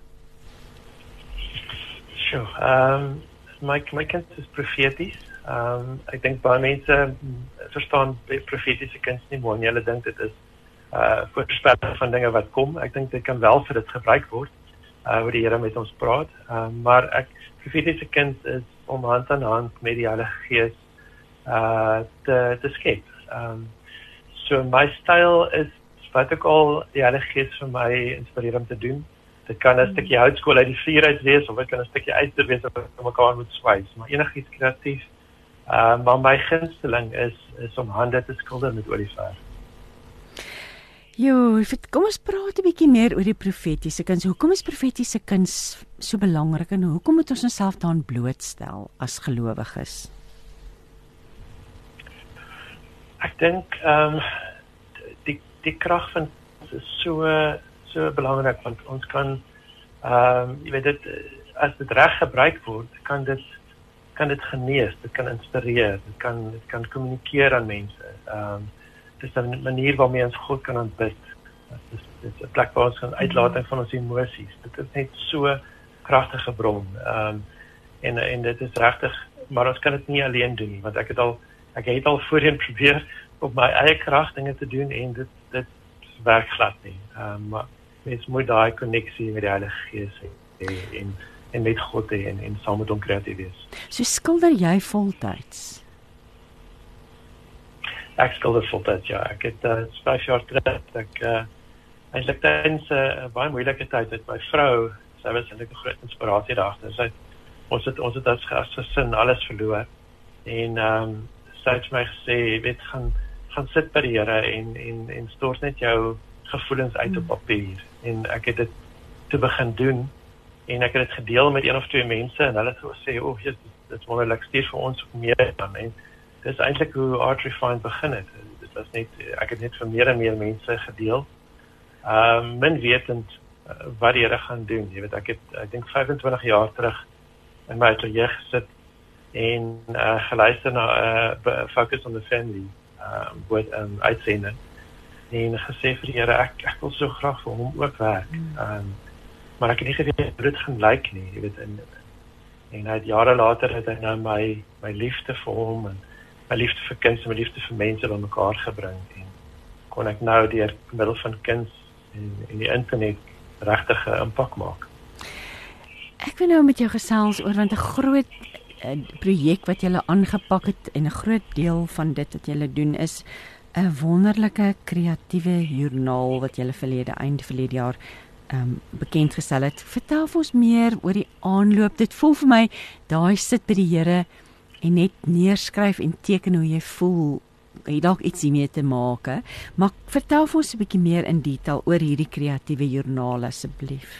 Sure. Um my my kuns is profeties. Um, ek dink baie mense verstaan profetiese kuns nie mooi nie. Hulle dink dit is uh, voorspelling van dinge wat kom. Ek dink dit kan wel vir dit gebruik word, uh, waar die Here met ons praat. Um, maar ek profetiese kuns is om hand aan hand met die Heilige Gees uh, te, te skep. Um, so my styl is wat ook al die Heilige Gees vir my inspireer om te doen. Dit kan 'n stukkie houtskool uit die vuur uit wees, of dit kan 'n stukkie yster wees wat om mekaar moet swys, maar enigiets kreatief. Uh, maar my gunsteling is is om hande te skilder met olieverf. Jo, kom ons praat 'n bietjie meer oor die profetiese kuns. Hoekom is profetiese kuns so belangrik en hoekom moet ons onsself daaraan blootstel as gelowiges? Ek dink ehm um, die die krag van is so so belangrik, want ons kan ehm um, jy weet dit as dit reg gebruik word, kan dit kan dit genees, dit kan inspireer, dit kan dit kan kommunikeer aan mense. Ehm um, dit is 'n manier waarmee ons God kan aanbid. Dit is dit is 'n plek waar ons kan uitlating van ons emosies. Dit is net so kragtige bron. Ehm um, en en dit is regtig, maar ons kan dit nie alleen doen nie, want ek het al ek het al voorheen probeer op my eie krag dinge te doen en dit dit werk glad nie. Ehm um, maar mens moet daai koneksie met die Heilige Gees hê en en met God hê en en saam met hom kreatief wees. So skilder jy voltyds? Ek skilder voltyds, ja. Ek het uh, vyf jaar terug ek uh, eintlik tydens 'n uh, baie moeilike tyd met my vrou, sy was eintlik 'n groot inspirasie daagter. Sy ons het ons het as as gesin alles verloor en ehm um, sy het my gesê, weet gaan gaan sit by die Here en en en stort net jou gevoelens uit op papier. En ek het dit te begin doen en ek het dit gedeel met een of twee mense en hulle het gesê, "O, dit dit is wonderlik, stuur vir ons meer dan." En dis eintlik hoe Artrefind begin het. Dit was net ek het net vir meer en meer mense gedeel. Ehm um, min wetend uh, wat die Here gaan doen. Jy weet, ek het ek dink vyfentwintig jaar terug in my atelier gesit en uh, geluister na uh, Focus on the Family uh, word um, uitsending en gesê vir die Here, ek ek wil so graag vir hom ook werk. Ehm um, maar ek het nie geweet hoe dit gaan lyk nie, jy weet, en en hy het jare later het hy nou my my liefde vir hom en my liefde vir kuns en my liefde vir mense bymekaar gebring en kon ek nou deur middel van kuns en en die internet regtig 'n impak maak. Ek wil nou met jou gesels oor want 'n groot uh, projek wat jy aangepak het en 'n groot deel van dit wat jy doen is 'n wonderlike kreatiewe joernaal wat jy verlede einde verlede jaar um, bekend gestel het. Vertel vir ons meer oor die aanloop. Dit voel vir my daai sit by die Here en net neerskryf en teken hoe jy voel. Jy dalk iets hiermee te maak, he? Maar vertel vir ons 'n bietjie meer in detail oor hierdie kreatiewe joernaal asseblief.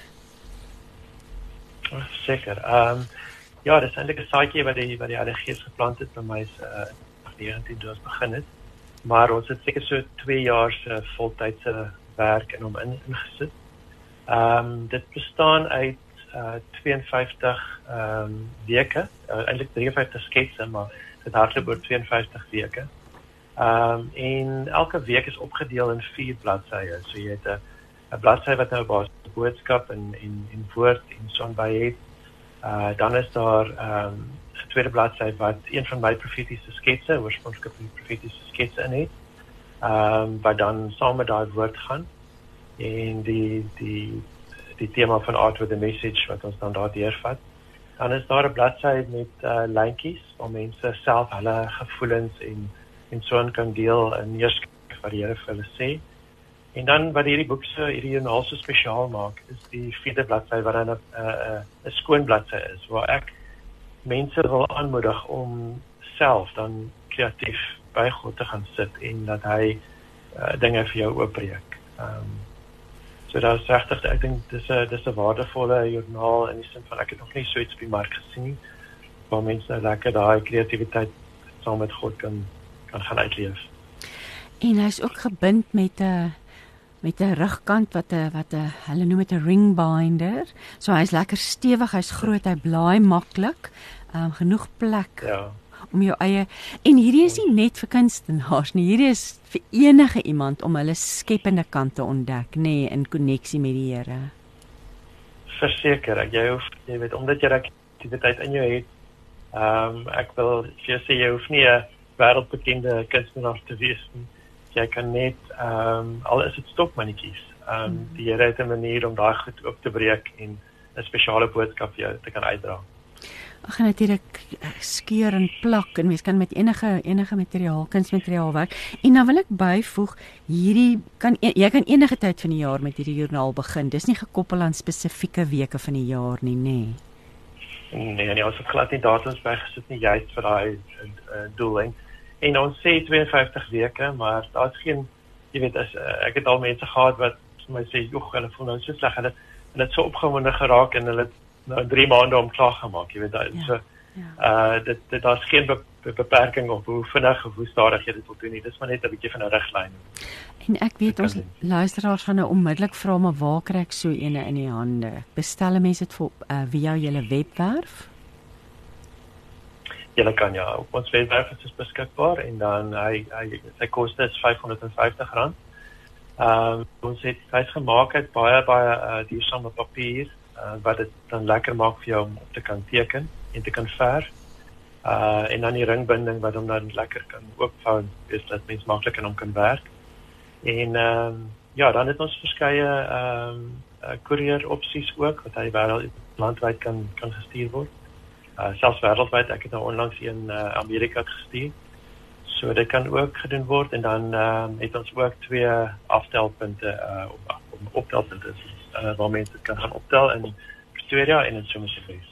Seker. Ehm um, ja, dis eintlik 'n saadjie wat die wat die Heilige Gees geplant het by my se uh, negentien toe ons begin het. Maar ons het seker so twee jaar se voltydse werk in hom in, ingesit. Ehm um, dit bestaan uit uh, twee en vyftig ehm um, weke, uh, eintlik drie en vyftig sketse, maar dit hardloop oor twee en vyftig weke. Ehm um, en elke week is opgedeel in vier bladsye. So jy het 'n 'n bladsy wat nou basies boodskap en en en woord en so by het. Uh dan is daar ehm um, 'n tweede bladsy wat een van my profetiese sketse, oorspronklike profetiese sketse in het. Ehm um, wat dan saam met daai woord gaan en die die die tema van Art with a Message wat ons dan daar deurvat. Dan is daar 'n bladsy met uh lyntjies waar mense self hulle gevoelens en en so aan kan deel en neerskryf wat die Here vir hulle sê. En dan wat hierdie boek se hierdie joernaal so spesiaal maak, is die vierde bladsy wat dan 'n 'n 'n skoon bladsy is waar ek mense wil aanmoedig om self dan kreatief by God te gaan sit en dat hy uh, dinge vir jou oopbreek. Um, so dat is regtig, ek dink dis 'n dis 'n waardevolle joernaal in die sin van ek het nog nie so iets op die mark gesien waar mense nou lekker daai kreatiwiteit saam met God kan kan gaan uitleef. En hy's ook gebind met 'n met 'n rugkant wat 'n wat 'n hulle noem dit 'n ring binder. So hy's lekker stewig, hy's groot, hy blaai maklik. Um, genoeg plek Ja. om jou eie en hierdie is nie net vir kunstenaars nie, hierdie is vir enige iemand om hulle skepende kant te ontdek, nê, nee, in koneksie met die Here. Verseker, ek, jy hoef, jy weet, omdat jy aktiwiteit in jou het, um, ek wil vir jou sê, jy hoef nie 'n wêreldbekende kunstenaar te wees nie. Jy kan net, um, al is dit stokmannetjies, um, mm. die Here het 'n manier om daai goed oop te breek en 'n spesiale boodskap vir jou te kan uitdra. Ag, en natuurlik skeur en plak en mens kan met enige enige materiaal, kunsmateriaal werk. En dan wil ek byvoeg, hierdie kan jy kan enige tyd van die jaar met hierdie joernaal begin. Dis nie gekoppel aan spesifieke weke van die jaar nie, nê. Nee, nee, ons het glad nie datums bygesit nie, juist vir daai uh, doel. En, en ons sê twee en vyftig weke, maar daar's geen, jy weet, as, uh, ek het al mense gehad wat vir my sê, joh, hulle voel nou so sleg, hulle het so opgewonde geraak en hulle nou drie maande om klaar gemaak, jy weet, dat, ja, so, ja. uh, dit, dit, daar is geen be, be, beperking op hoe vinnig of hoe stadig jy dit wil doen nie, dit is maar net 'n bietjie van 'n riglyn. En ek weet ons luisteraars gaan nou onmiddellik vra, maar waar kry ek so ene in die hande? Bestel mense dit vir uh, via julle webwerf? Julle kan ja, op ons webwerf is dit beskikbaar en dan hy, hy sy koste is vyfhonderdvyftig rand. Um, ons het hy's gemaak uit baie baie uh, duursame papier. Uh, wat dit dan lekker maak vir jou om op te kan teken en te kan verf. Uh, en dan die ringbinding wat hom dan lekker kan oopvou en wees dat mens maklik in hom kan werk. En um, ja, dan het ons verskeie um, uh, courier opsies ook wat hy wêreld landwyd kan kan gestuur word. Uh, selfs wêreldwyd, ek het nou onlangs in uh, Amerika gestuur. So dit kan ook gedoen word en dan um, het ons ook twee aftelpunte uh, om, om optelpunte is. Uh, waar mense kan gaan optel in Pretoria en in Somersetwes.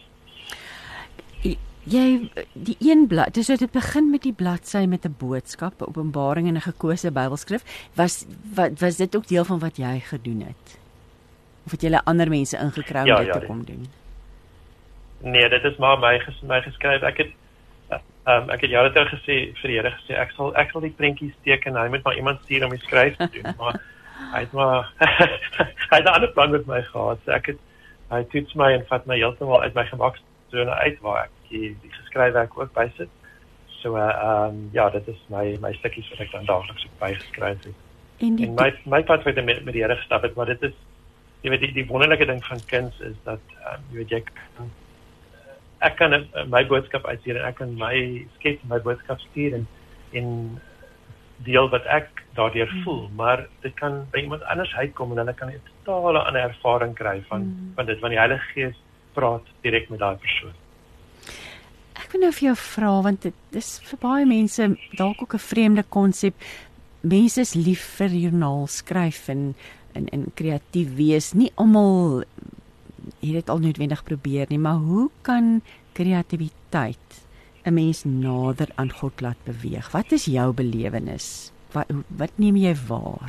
Jy die een blad, dis so dit begin met die bladsy met 'n boodskap, Openbaring en 'n gekose Bybelskrif. Was wat was dit ook deel van wat jy gedoen het? Of het jy ander mense ingekry om ja, dit ja, te kom doen? Nee, dit is maar my ges, my geskryf. Ek het um, ek het jare terug gesê vir die Here gesê ek sal ek sal die prentjies teken. Hy moet maar iemand stuur om die skryf te doen, maar hy het maar hy het 'n ander plan met my gehad. So ek het hy toets my en vat my heeltemal uit my gemaksone uit waar ek die, die geskryfwerk ook bysit. So uh, um, ja, dit is my my stukkies wat ek dan daagliks ook bygeskryf het. En, die, en my my pad wat met met die Here gestap het, maar dit is jy weet die die wonderlike ding van kuns is dat um, jy weet jy kan, ek kan uh, my boodskap uitstuur en ek kan my skets my boodskap stuur en en deel wat ek daardeur mm. voel, maar dit kan by iemand anders uitkom en hulle kan 'n totale ander ervaring kry van mm. van dit, want die Heilige Gees praat direk met daai persoon. Ek wil nou vir jou vra, want dit is vir baie mense dalk ook 'n vreemde konsep. Mense is lief vir joernaal skryf en en en kreatief wees. Nie almal het dit al noodwendig probeer nie, maar hoe kan kreatiwiteit 'n mens nader aan God laat beweeg? Wat is jou belewenis? Wat, wat neem jy waar?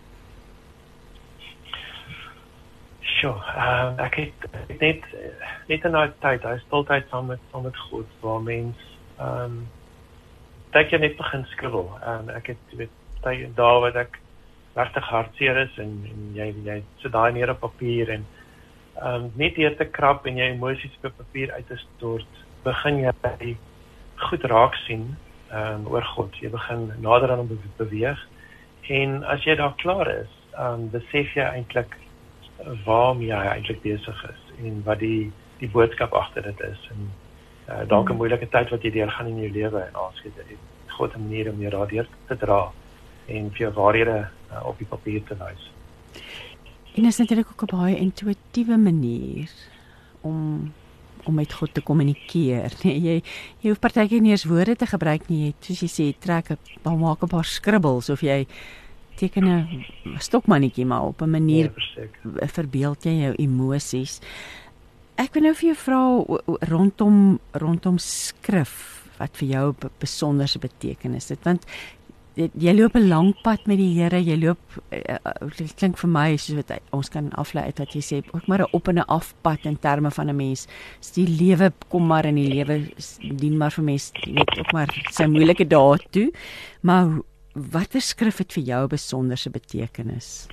Sjoe, uh, ek het, het net net in daai tyd, daai stiltyd saam met saam met God, waar mens ehm um, ek het net begin skribbel. Um, ek het weet tyd daar wat ek regtig hartseer is en, en jy jy sit daai neer op papier en ehm um, net deur te krap en jou emosies op papier uit te stort, begin jy goed raak sien um, oor God. Jy begin nader aan hom beweeg en as jy daar klaar is, um, besef jy eintlik waarmee jy eintlik besig is en wat die die boodskap agter dit is en uh, dalk 'n moeilike tyd wat jy deurgaan in jou lewe en aanskiet dit God 'n manier om jou daardeur te dra en vir jou waarhede uh, op die papier te wys. En is natuurlik ook 'n baie intuïtiewe manier om om met God te kommunikeer. Nee, jy jy hoef partykeer nie eens woorde te gebruik nie. Jy, soos jy sê, trek 'n maak 'n paar skribbels of jy teken 'n stokmannetjie maar op 'n manier ja, verbeeld jy jou emosies. Ek wil nou vir jou vra rondom rondom skrif wat vir jou 'n besonderse betekenis het, want jy loop 'n lang pad met die Here, jy loop dit klink vir my soos wat ons kan aflei uit wat jy sê, ook maar 'n op en 'n af pad in terme van 'n mens. Die lewe kom maar in die lewe dien maar vir mens, jy weet, ook maar sy moeilike dae toe. Maar watter skrif het vir jou 'n besonderse betekenis?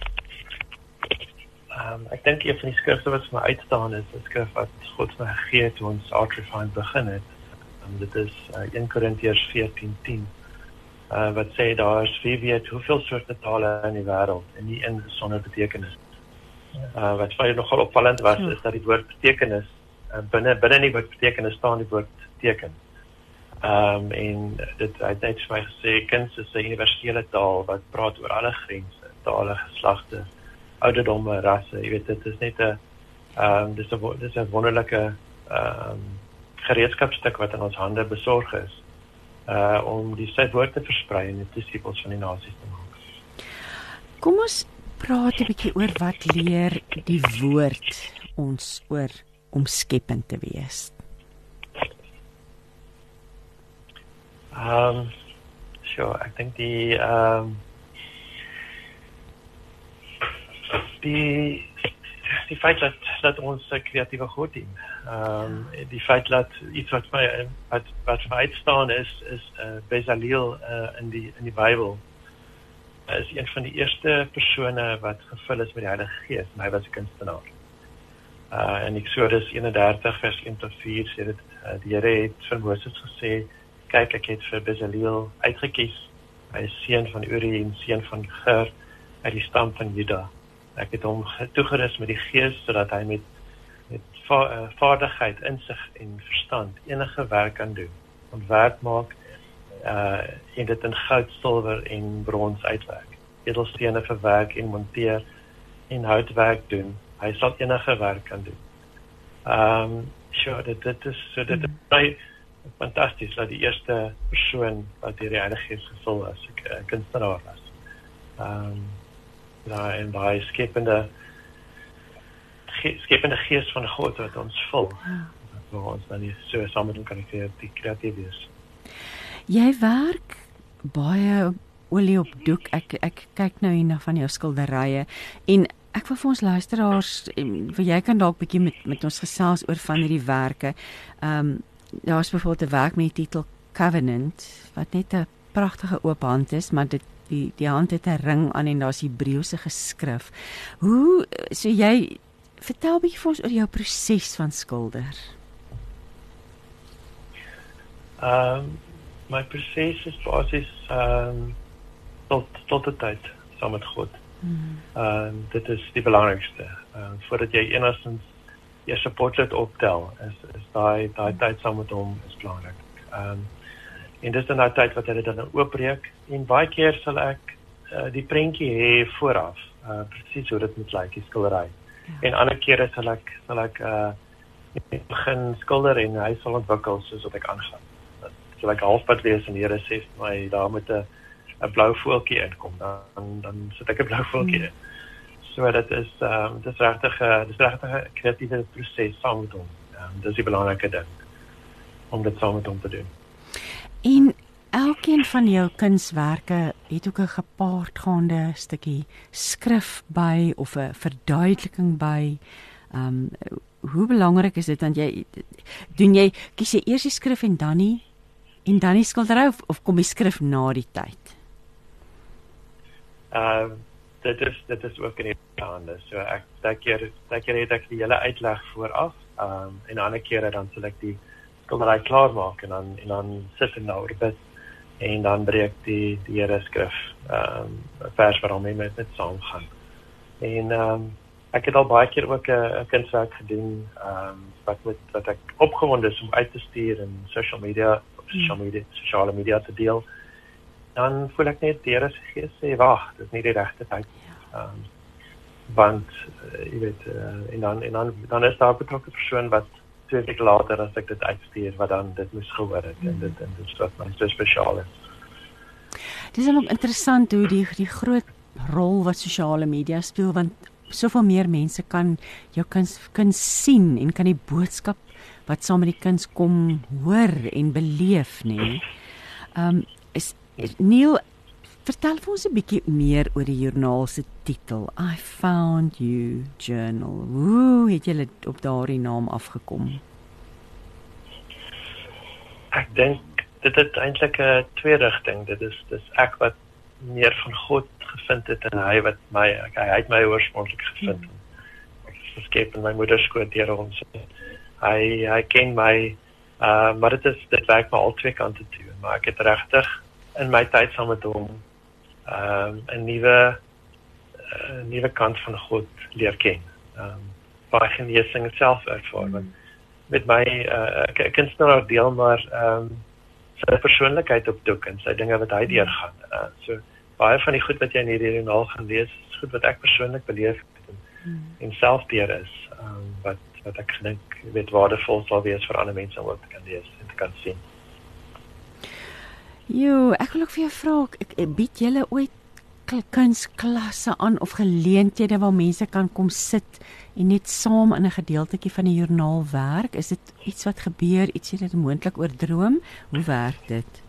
Um, ek dink een van die skrifte wat vir my uitstaan is 'n skrif wat God vir my gegee het toe ons Art Refined begin het. Um, dit is uh, Eerste Korintiërs veertien tien. Uh, wat sê daar is wie weet hoeveel soorte tale in die wêreld en nie een sonder betekenis. Uh, wat vir my nogal opvallend was is dat die woord betekenis uh, binne binne die woord betekenis staan die woord teken. Um, en dit hy het net vir my gesê kuns is 'n universele taal wat praat oor alle grense, tale, geslagte, ouderdomme, rasse. Jy weet dit is net 'n um, dis 'n dis 'n wonderlike um, gereedskapstuk wat in ons hande besorg is. Uh, om die sy woord te versprei en die disippels van die nasies te maak. Kom ons praat 'n bietjie oor wat leer die woord ons oor om skepend te wees. Ehm, um, sure, ek dink die ehm um, die die feit dat dat ons 'n kreatiewe God dien. Ehm um, die feit dat iets wat my wat wat vir my uitstaan is is uh, Bezaleel uh, in die in die Bybel. Hy is een van die eerste persone wat gevul is met die Heilige Gees en hy was 'n kunstenaar. Uh in Eksodus eenendertig vers een tot vier sê dit uh, die Here het vir Moses gesê, kyk ek het vir Bezaleel uitgekies. Hy is seun van Uri en seun van Ger uit die stam van Juda. Ek het hom toegerus met die Gees sodat hy met met va uh, vaardigheid, insig en verstand enige werk kan doen. Ontwerp maak uh en dit in goud, silwer en brons uitwerk. Edelstene verwerk en monteer en houtwerk doen. Hy sal enige werk kan doen. Ehm um, sure, dit dit is so dit is baie fantasties dat die eerste persoon wat deur die Heilige Gees gevul was, 'n kunstenaar was. Ehm um, ja, en daai skepende ge, skepende gees van God wat ons vul. Waar ons dan nie so saam met hom kan kreatief wees. Jy werk baie olie op doek. Ek ek kyk nou hier na van jou skilderye en ek wil vir ons luisteraars, vir jy kan dalk bietjie met met ons gesels oor van hierdie werke. Ehm um, daar's byvoorbeeld 'n werk met die titel Covenant wat net 'n pragtige oop hand is, maar dit die die hand het 'n ring aan en daar's Hebreëse geskrif. Hoe so jy vertel bietjie vir ons oor jou proses van skilder. Ehm um, my proses is basies ehm um, tot tot die tyd saam met God. Hmm. Uh, dit is die belangrikste. Uh, voordat jy enigstens eers 'n portret optel, is is daai daai tyd saam met hom is belangrik. Um, en dis dan daai tyd wat hy dan oopbreek en baie keer sal ek uh, die prentjie hê vooraf, uh, presies hoe dit moet lyk, die skildery. Ja. En ander kere sal ek sal ek uh, begin skilder en hy sal ontwikkel soos wat ek aangaan. Sal ek halfpad wees en die Here sê vir my daar moet 'n 'n blou voeltjie inkom, dan dan sit ek 'n blou voeltjie in. So dit is ehm um, dis regtig 'n dis regtig 'n kreatiewe proses saam met hom. Um, dis die belangrike ding om dit saam met hom te doen. En elkeen van jou kunswerke het ook 'n gepaardgaande stukkie skrif by of 'n verduideliking by. Ehm um, hoe belangrik is dit dan jy doen jy kies jy eers die skrif en dan nie en dan die skildery of, of kom die skrif na die tyd? Uh, dit is dit is ook in die hande. So ek baie keer baie keer het ek die hele uitleg vooraf, um, en ander kere dan sal ek die skildery klaar maak en dan en dan sit en nou dit en dan breek die die Here skrif, um, 'n vers waarom hy met met saam gaan. En um, ek het al baie keer ook 'n kunswerk gedoen, um, wat met wat ek opgewonde is om uit te stuur in social media, op social media, sosiale media te deel. Dan voel ek net die Here se Gees sê wag, dit is nie die regte tyd. Ja. Um, want uh, jy weet uh, en dan en dan dan is daar 'n betrokke persoon wat twee weke later as ek dit uitstuur wat dan dit moes gehoor het, mm. en dit en dit is wat my so spesiaal is. Dit is dan ook interessant hoe die die groot rol wat sosiale media speel, want soveel meer mense kan jou kuns kan sien en kan die boodskap wat saam met die kuns kom hoor en beleef, nê. Um is, is Neil, vertel vir ons 'n bietjie meer oor die joernaal se titel, I Found You Journal. Hoe het julle op daardie naam afgekom? Ek dink dit het eintlik 'n twee rigting. Dit is dis ek wat meer van God gevind het en hy wat my hy, hy het my oorspronklik gevind. Mm. Ek is geskep in my moeder skoot deur hom. Hy hy ken my, uh, maar dit is dit werk maar al twee kante toe. Maar ek het regtig in my tyd saam met hom um, 'n nuwe 'n nuwe kant van God leer ken. Um, baie genesing self ervaar. Mm. Want met my uh, ek kunstenaar deel maar um, sy persoonlikheid opdoek en sy dinge wat hy deurgaan. Uh, so baie van die goed wat jy in hierdie joernaal gaan lees, is goed wat ek persoonlik beleef het en, mm. en self deur is, um, wat wat ek gedink weet waardevol sal wees vir ander mense om ook te kan lees en te kan sien. Jo, ek wil ook vir jou vra, ek, ek bied julle ooit kunsklasse aan of geleenthede waar mense kan kom sit en net saam in 'n gedeeltetjie van die joernaal werk? Is dit iets wat gebeur, iets wat jy moontlik oordroom? Hoe werk dit?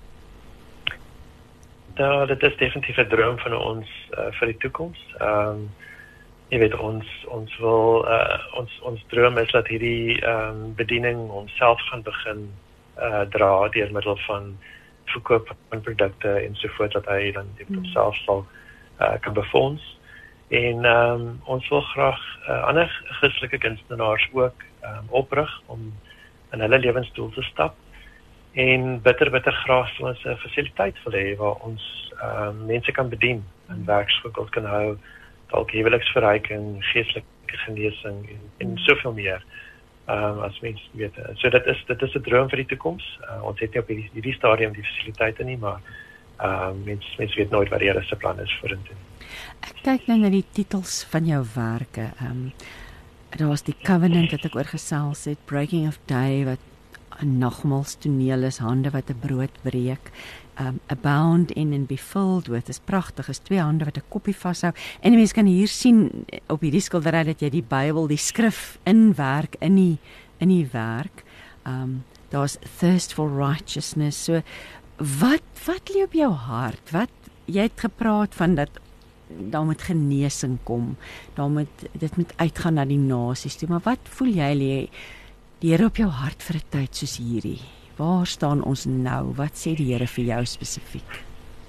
Ja, dit is definitief 'n droom van ons uh, vir die toekoms. Ehm um, jy weet ons ons wil uh, ons ons droom is dat hierdie ehm um, bediening homself gaan begin uh, dra deur middel van verkoop van produkte en so voort, dat hy dan dit homself sal uh, kan befonds. En um, ons wil graag uh, ander Christelike kunstenaars ook um, oprig om in hulle lewensdoel te stap. En bitter bitter graag so ons 'n fasiliteit wil hê waar ons um, mense kan bedien en werkskool kan hou, dalk huweliksverryking, geestelike genesing en, en soveel meer. Um, as mens weet. So dit is dit is 'n droom vir die toekoms. Uh, ons het nie op hierdie, hierdie stadium die fasiliteite nie, maar um, mens mens weet nooit wat die Here se plan is vorentoe. Ek kyk nou na die titels van jou werke. Um, daar was die Covenant wat ek oor gesels het, Breaking of Day wat 'n nagmaalstoneel is, hande wat 'n brood breek. Um, Abound in and Be Filled With is pragtig, is twee hande wat 'n koppie vashou. En die mense kan hier sien op hierdie skildery dat jy die Bybel, die skrif inwerk in die in die werk. Um, daar's Thirst for Righteousness. So wat wat lê op jou hart? Wat jy het gepraat van dat daar moet genesing kom. Daar moet dit moet uitgaan na die nasies toe. Maar wat voel jy lê die Here op jou hart vir 'n tyd soos hierdie? Waar staan ons nou? Wat sê die Here vir jou spesifiek?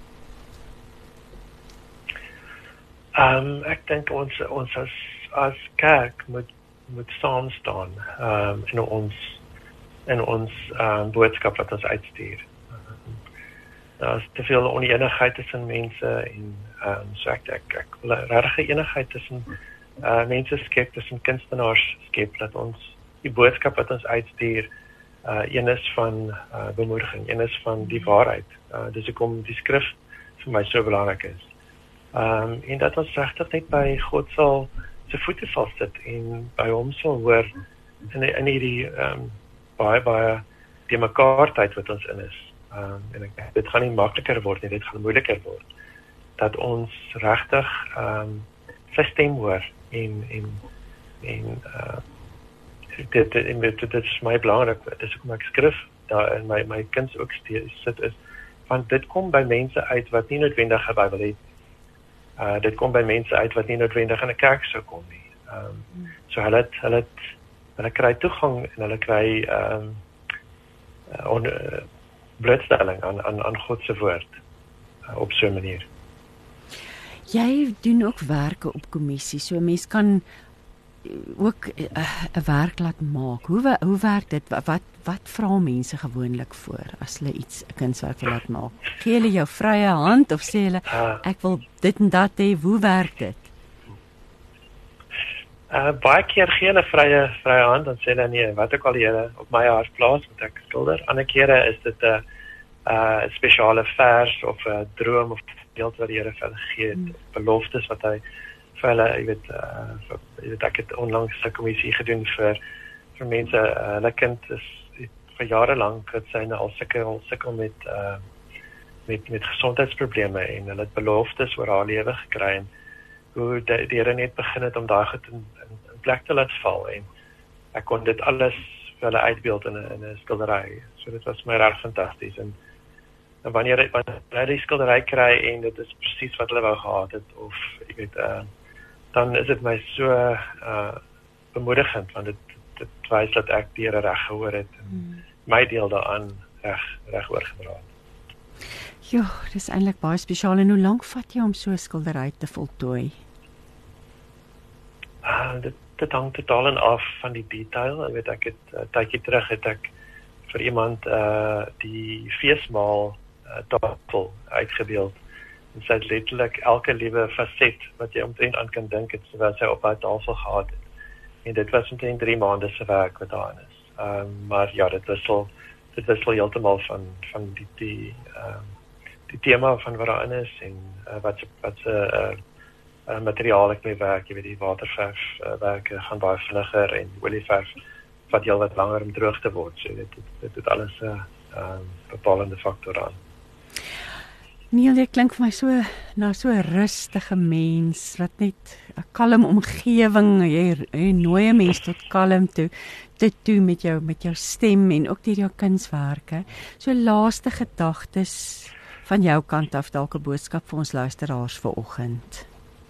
Um, ek dink ons ons as as kerk moet moet saam staan um, in ons in ons um, boodskap wat ons uitstuur. Um, daar is te veel oneenigheid tussen mense en um, so ek ek, ek wil 'n regte eenigheid tussen uh, mense skep, tussen kunstenaars skep, dat ons die boodskap wat ons uitstuur Uh, een is van uh, bemoediging, een is van die waarheid. Uh, dis hoekom die skrif vir my so belangrik is. Um, en dat ons regtig net by God sal se voete sal sit en by hom sal hoor in in hierdie um, baie baie die mekaar tyd wat ons in is. Um, en ek, dit gaan nie makliker word nie, dit gaan moeiliker word. Dat ons regtig um, sy stem hoor en en en uh, dit dit dit dit is my belangrik. Dit is ook my skrif daar in my my kinders ook sit is want dit kom by mense uit wat nie noodwendig 'n Bybel het. Uh dit kom by mense uit wat nie noodwendig in 'n kerk sou kom nie. Ehm um, so hulle het, hulle het, hulle kry toegang en hulle kry ehm um, on uh, blootstelling aan aan aan God se woord uh, op so 'n manier. Jy doen ook werke op kommissie, so 'n mens kan ook 'n uh, werk laat maak. Hoe hoe werk dit? Wat wat vra mense gewoonlik voor as hulle iets 'n kunswerk wil laat maak? Gee hulle jou vrye hand of sê hulle uh, ek wil dit en dat hê? Hoe werk dit? Uh, baie keer gee hulle vrye vrye hand en sê hulle nee, wat ook al die Here op my hart plaas moet ek skilder. Ander kere is dit 'n uh, 'n uh, spesiale vers of 'n uh, droom of beeld wat die Here vir hulle gee, hmm. beloftes wat hy vir hulle, jy weet, uh, vir, jy weet ek het onlangs 'n kommissie gedoen vir vir mense, uh, hulle kind is vir jare lank het sy nou al sukkel sukkel met uh, met met gesondheidsprobleme en hulle het beloftes oor haar lewe gekry en hoe die, die Here net begin het om daai goed in, in, in plek te laat val, en ek kon dit alles vir hulle uitbeeld in 'n in 'n skildery. So dit was my reg fantasties, en, en wanneer wanneer hulle die skildery kry en dit is presies wat hulle wou gehad het, of ek weet uh, dan is dit my so uh, bemoedigend, want dit dit wys dat ek die Here reg gehoor het en hmm. my deel daaraan reg reg oorgedra het. Jo, dis eintlik baie spesiaal. En hoe lank vat jy om so 'n skildery te voltooi? Uh, dit dit hang totaal en af van die detail. Ek weet ek het 'n uh, tydjie terug het ek vir iemand uh die feesmaal uh, tafel uitgebeeld. En sy het letterlik elke liewe faset wat jy omtrent aan kan dink het, terwyl sy op haar tafel gehad het. En dit was omtrent drie maande se werk wat daarin is. Um, maar ja, dit wissel dit wissel heeltemal van van die die um, die tema van wat daarin is en uh, wat se wat se uh, uh, materiaal ek mee werk. Jy weet, die waterverf uh, werke gaan baie vinniger en die olieverf vat heel wat langer om droog te word. So dit dit, dit het alles 'n uh, um, bepalende faktor aan. Neil, jy klink vir my so na so 'n rustige mens wat net 'n kalm omgewing, jy, jy nooi 'n mens tot kalm toe, dit toe met jou met jou stem en ook deur jou kunswerke. So laaste gedagtes van jou kant af, dalk 'n boodskap vir ons luisteraars vanoggend.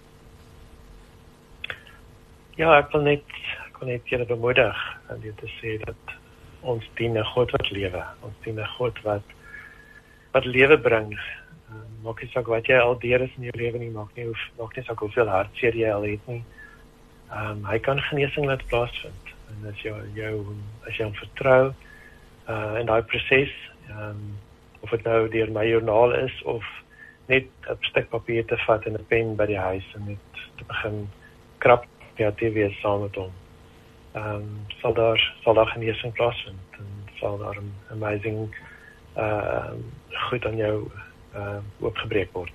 Ja, ek wil net ek wil net julle bemoedig en dit te sê dat ons dien 'n God wat lewe, ons dien 'n God wat wat lewe bring. Maak nie saak wat jy al deur is in jou lewe nie, maak nie, maak nie saak hoeveel hartseer jy al het nie. Um, hy kan genesing laat plaasvind. En as jy, jou, as jy hom vertrou uh, in daai proses, um, of dit nou deur my joernaal is, of net 'n stuk papier te vat en 'n pen by die huis en net te begin krap kreatief wees saam met hom, um, sal daar sal daar genesing plaasvind en sal daar 'n amazing uh, goed aan jou Uh, oopgebreek word.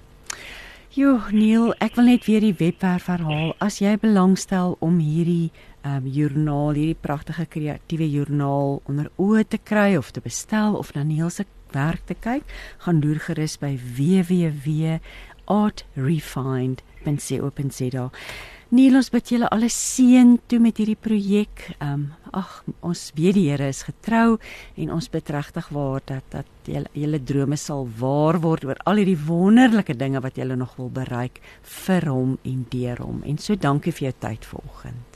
Jo, Neil, ek wil net weer die webwerf herhaal. As jy belangstel om hierdie um, joernaal, hierdie pragtige kreatiewe joernaal onder oë te kry of te bestel of na Neil se werk te kyk, gaan loer gerus by w w w punt art refined punt co punt za. Neil, ons bid julle alles seën toe met hierdie projek. Um, ag, ons weet die Here is getrou en ons bid regtig waar dat dat julle, julle drome sal waar word oor al hierdie wonderlike dinge wat julle nog wil bereik vir hom en deur hom. En so dankie vir jou tyd vanoggend.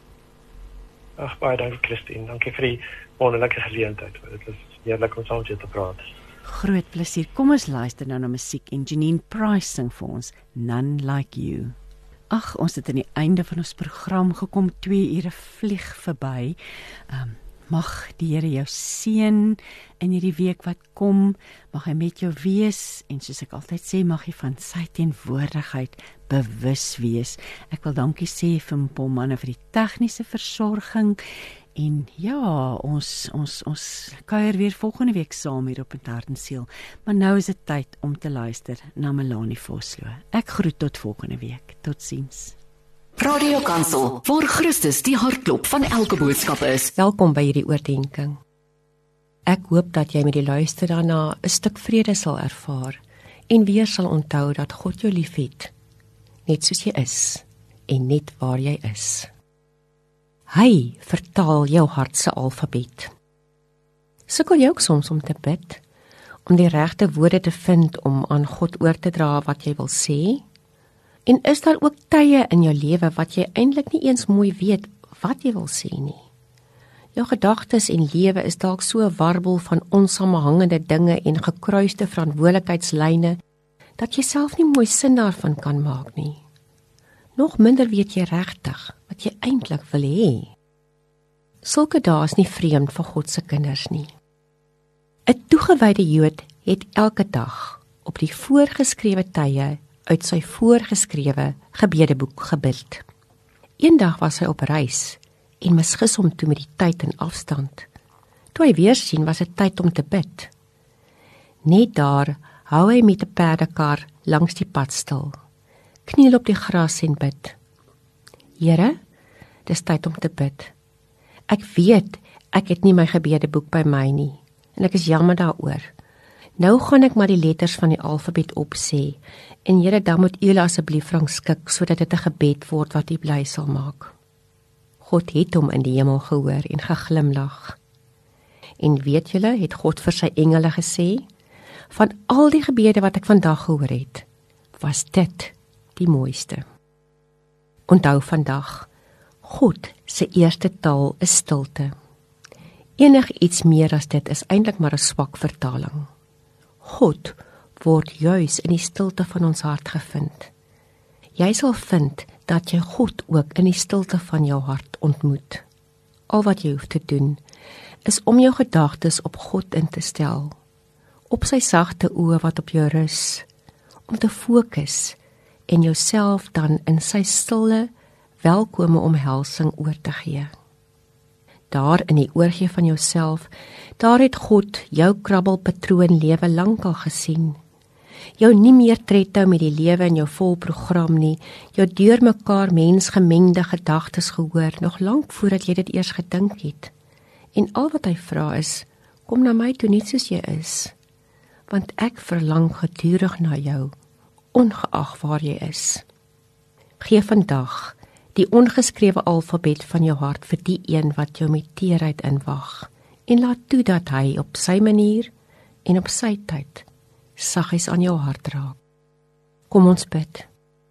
Ag, baie dankie Christine. Dankie vir die wonderlike geleentheid. Dit was heerlik om saam met jou te praat. Groot plesier. Kom ons luister nou na musiek en Janine Price sing vir ons None Like You. Ag, ons het aan die einde van ons program gekom, twee ure vlieg verby. Um, mag die Here jou seën in hierdie week wat kom, mag hy met jou wees, en soos ek altyd sê, mag jy van sy teenwoordigheid bewus wees. Ek wil dankie sê vir Mpomane vir die tegniese versorging, en ja, ons, ons, ons kuier weer volgende week saam hier op Hart en Siel, maar nou is dit tyd om te luister na Melanie Vosloo. Ek groet tot volgende week. Totsiens. Radio Kansel, waar Christus die hartklop van elke boodskap is. Welkom by hierdie oordeenking. Ek hoop dat jy met die luister daarna 'n stuk vrede sal ervaar en weer sal onthou dat God jou liefhet, net soos jy is en net waar jy is. Hy vertaal jou hart se alfabet. Sukkel jy ook soms om te bid, om die regte woorde te vind om aan God oor te dra wat jy wil sê? En is daar ook tye in jou lewe wat jy eintlik nie eens mooi weet wat jy wil sê nie? Jou gedagtes en lewe is dalk so 'n warbel van onsamehangende dinge en gekruiste verantwoordelikheidslyne dat jy self nie mooi sin daarvan kan maak nie. Nog minder weet jy regtig wat jy eintlik wil hê. Sulke dae is nie vreemd vir God se kinders nie. 'n Toegewyde Jood het elke dag op die voorgeskrewe tye uit sy voorgeskrewe gebedeboek gebid. Eendag was hy op reis en misgis hom toe met die tyd en afstand. Toe hy weer sien, was dit tyd om te bid. Net daar hou hy met 'n perdekar langs die pad stil, kniel op die gras en bid. Here, dis tyd om te bid. Ek weet, ek het nie my gebedeboek by my nie, en ek is jammer daaroor. Nou gaan ek maar die letters van die alfabet opsê, en Here, dan moet U asseblief rangskik, sodat dit 'n gebed word wat U bly sal maak. God het hom in die hemel gehoor en geglimlag. En weet julle, het God vir sy engele gesê, van al die gebede wat ek vandag gehoor het, was dit die mooiste. Onthou vandag, God se eerste taal is stilte. Enig iets meer as dit is eintlik maar 'n swak vertaling. God word juis in die stilte van ons hart gevind. Jy sal vind dat jy God ook in die stilte van jou hart ontmoet. Al wat jy hoef te doen, is om jou gedagtes op God in te stel, op sy sagte oë wat op jou rus, om te fokus en jouself dan in sy stille, welkome omhelsing oor te gee. Daar in die oorgee van jouself, daar het God jou krabbelpatroon lewe lankal gesien. Jou nie meer trethou met die lewe in jou vol program nie, jou deurmekaar mensgemengde gedagtes gehoor, nog lank voordat jy dit eers gedink het. En al wat hy vra is, kom na my toe net soos jy is, want ek verlang gedurig na jou, ongeag waar jy is. Gee vandag die ongeskrewe alfabet van jou hart vir die een wat jou met teerheid inwag, en laat toe dat hy op sy manier en op sy tyd saggies aan jou hart raak. Kom ons bid.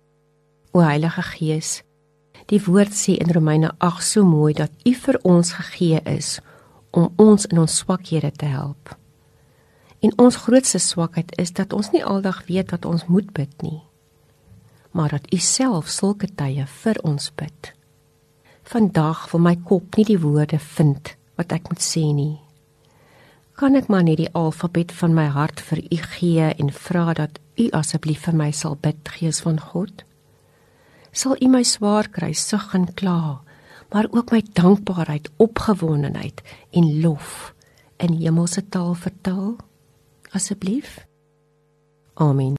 O Heilige Gees, die woord sê in Romeine agt so mooi dat U vir ons gegee is om ons in ons swakhede te help. En ons grootste swakheid is dat ons nie aldag weet wat ons moet bid nie, maar dat U self sulke tye vir ons bid. Vandag wil my kop nie die woorde vind wat ek moet sê nie. Kan ek maar net die alfabet van my hart vir U gee en vra dat U asseblief vir my sal bid, Gees van God? Sal U my swaar kry, sug en kla, maar ook my dankbaarheid, opgewondenheid en lof in hemelse taal vertaal? Asseblief? Amen.